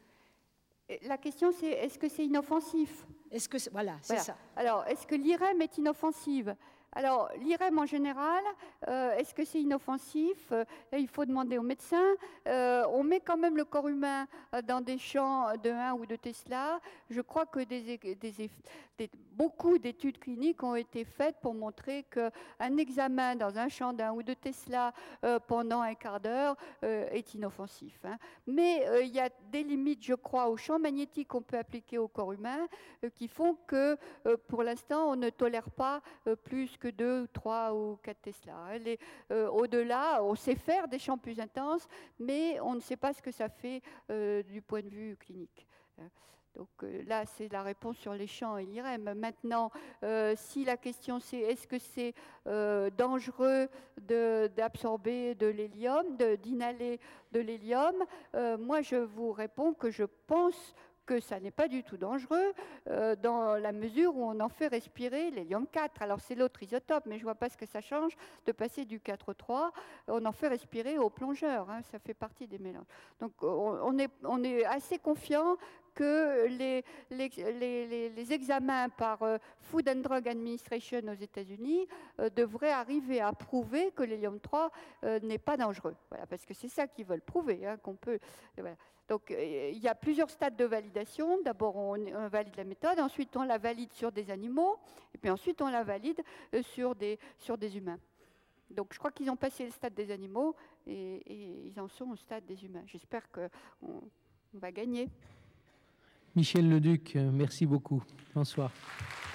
La question, c'est est-ce que c'est inoffensif? Est-ce que voilà, c'est voilà. ça. Alors, est-ce que l'I R E M est inoffensive? Alors, l'I R E M en général, euh, est-ce que c'est inoffensif? euh, Il faut demander aux médecins. Euh, on met quand même le corps humain dans des champs de un ou de Tesla. Je crois que des, des, des, beaucoup d'études cliniques ont été faites pour montrer qu'un examen dans un champ d'un ou de Tesla euh, pendant un quart d'heure euh, est inoffensif. Hein. Mais euh, il y a des limites, je crois, au champ magnétique qu'on peut appliquer au corps humain euh, qui font que, euh, pour l'instant, on ne tolère pas euh, plus que que deux, trois ou quatre Tesla. Les, euh, au-delà, on sait faire des champs plus intenses, mais on ne sait pas ce que ça fait euh, du point de vue clinique. Donc euh, là, c'est la réponse sur les champs et l'I R E M. Maintenant, euh, si la question c'est est-ce que c'est euh, dangereux de, d'absorber de l'hélium, de, d'inhaler de l'hélium, euh, moi je vous réponds que je pense que ça n'est pas du tout dangereux euh, dans la mesure où on en fait respirer l'hélium quatre. Alors c'est l'autre isotope, mais je ne vois pas ce que ça change de passer du quatre trois. On en fait respirer au plongeur, hein, ça fait partie des mélanges. Donc on, on, est, on est assez confiant que les, les, les, les examens par euh, Food and Drug Administration aux États-Unis euh, devraient arriver à prouver que l'hélium trois euh, n'est pas dangereux. Voilà, parce que c'est ça qu'ils veulent prouver, hein, qu'on peut... Voilà. Donc, euh, il y a plusieurs stades de validation. D'abord, on, on valide la méthode, ensuite, on la valide sur des animaux, et puis ensuite, on la valide euh, sur, des, sur des humains. Donc, je crois qu'ils ont passé le stade des animaux et, et ils en sont au stade des humains. J'espère qu'on on va gagner. Michel Leduc, merci beaucoup. Bonsoir.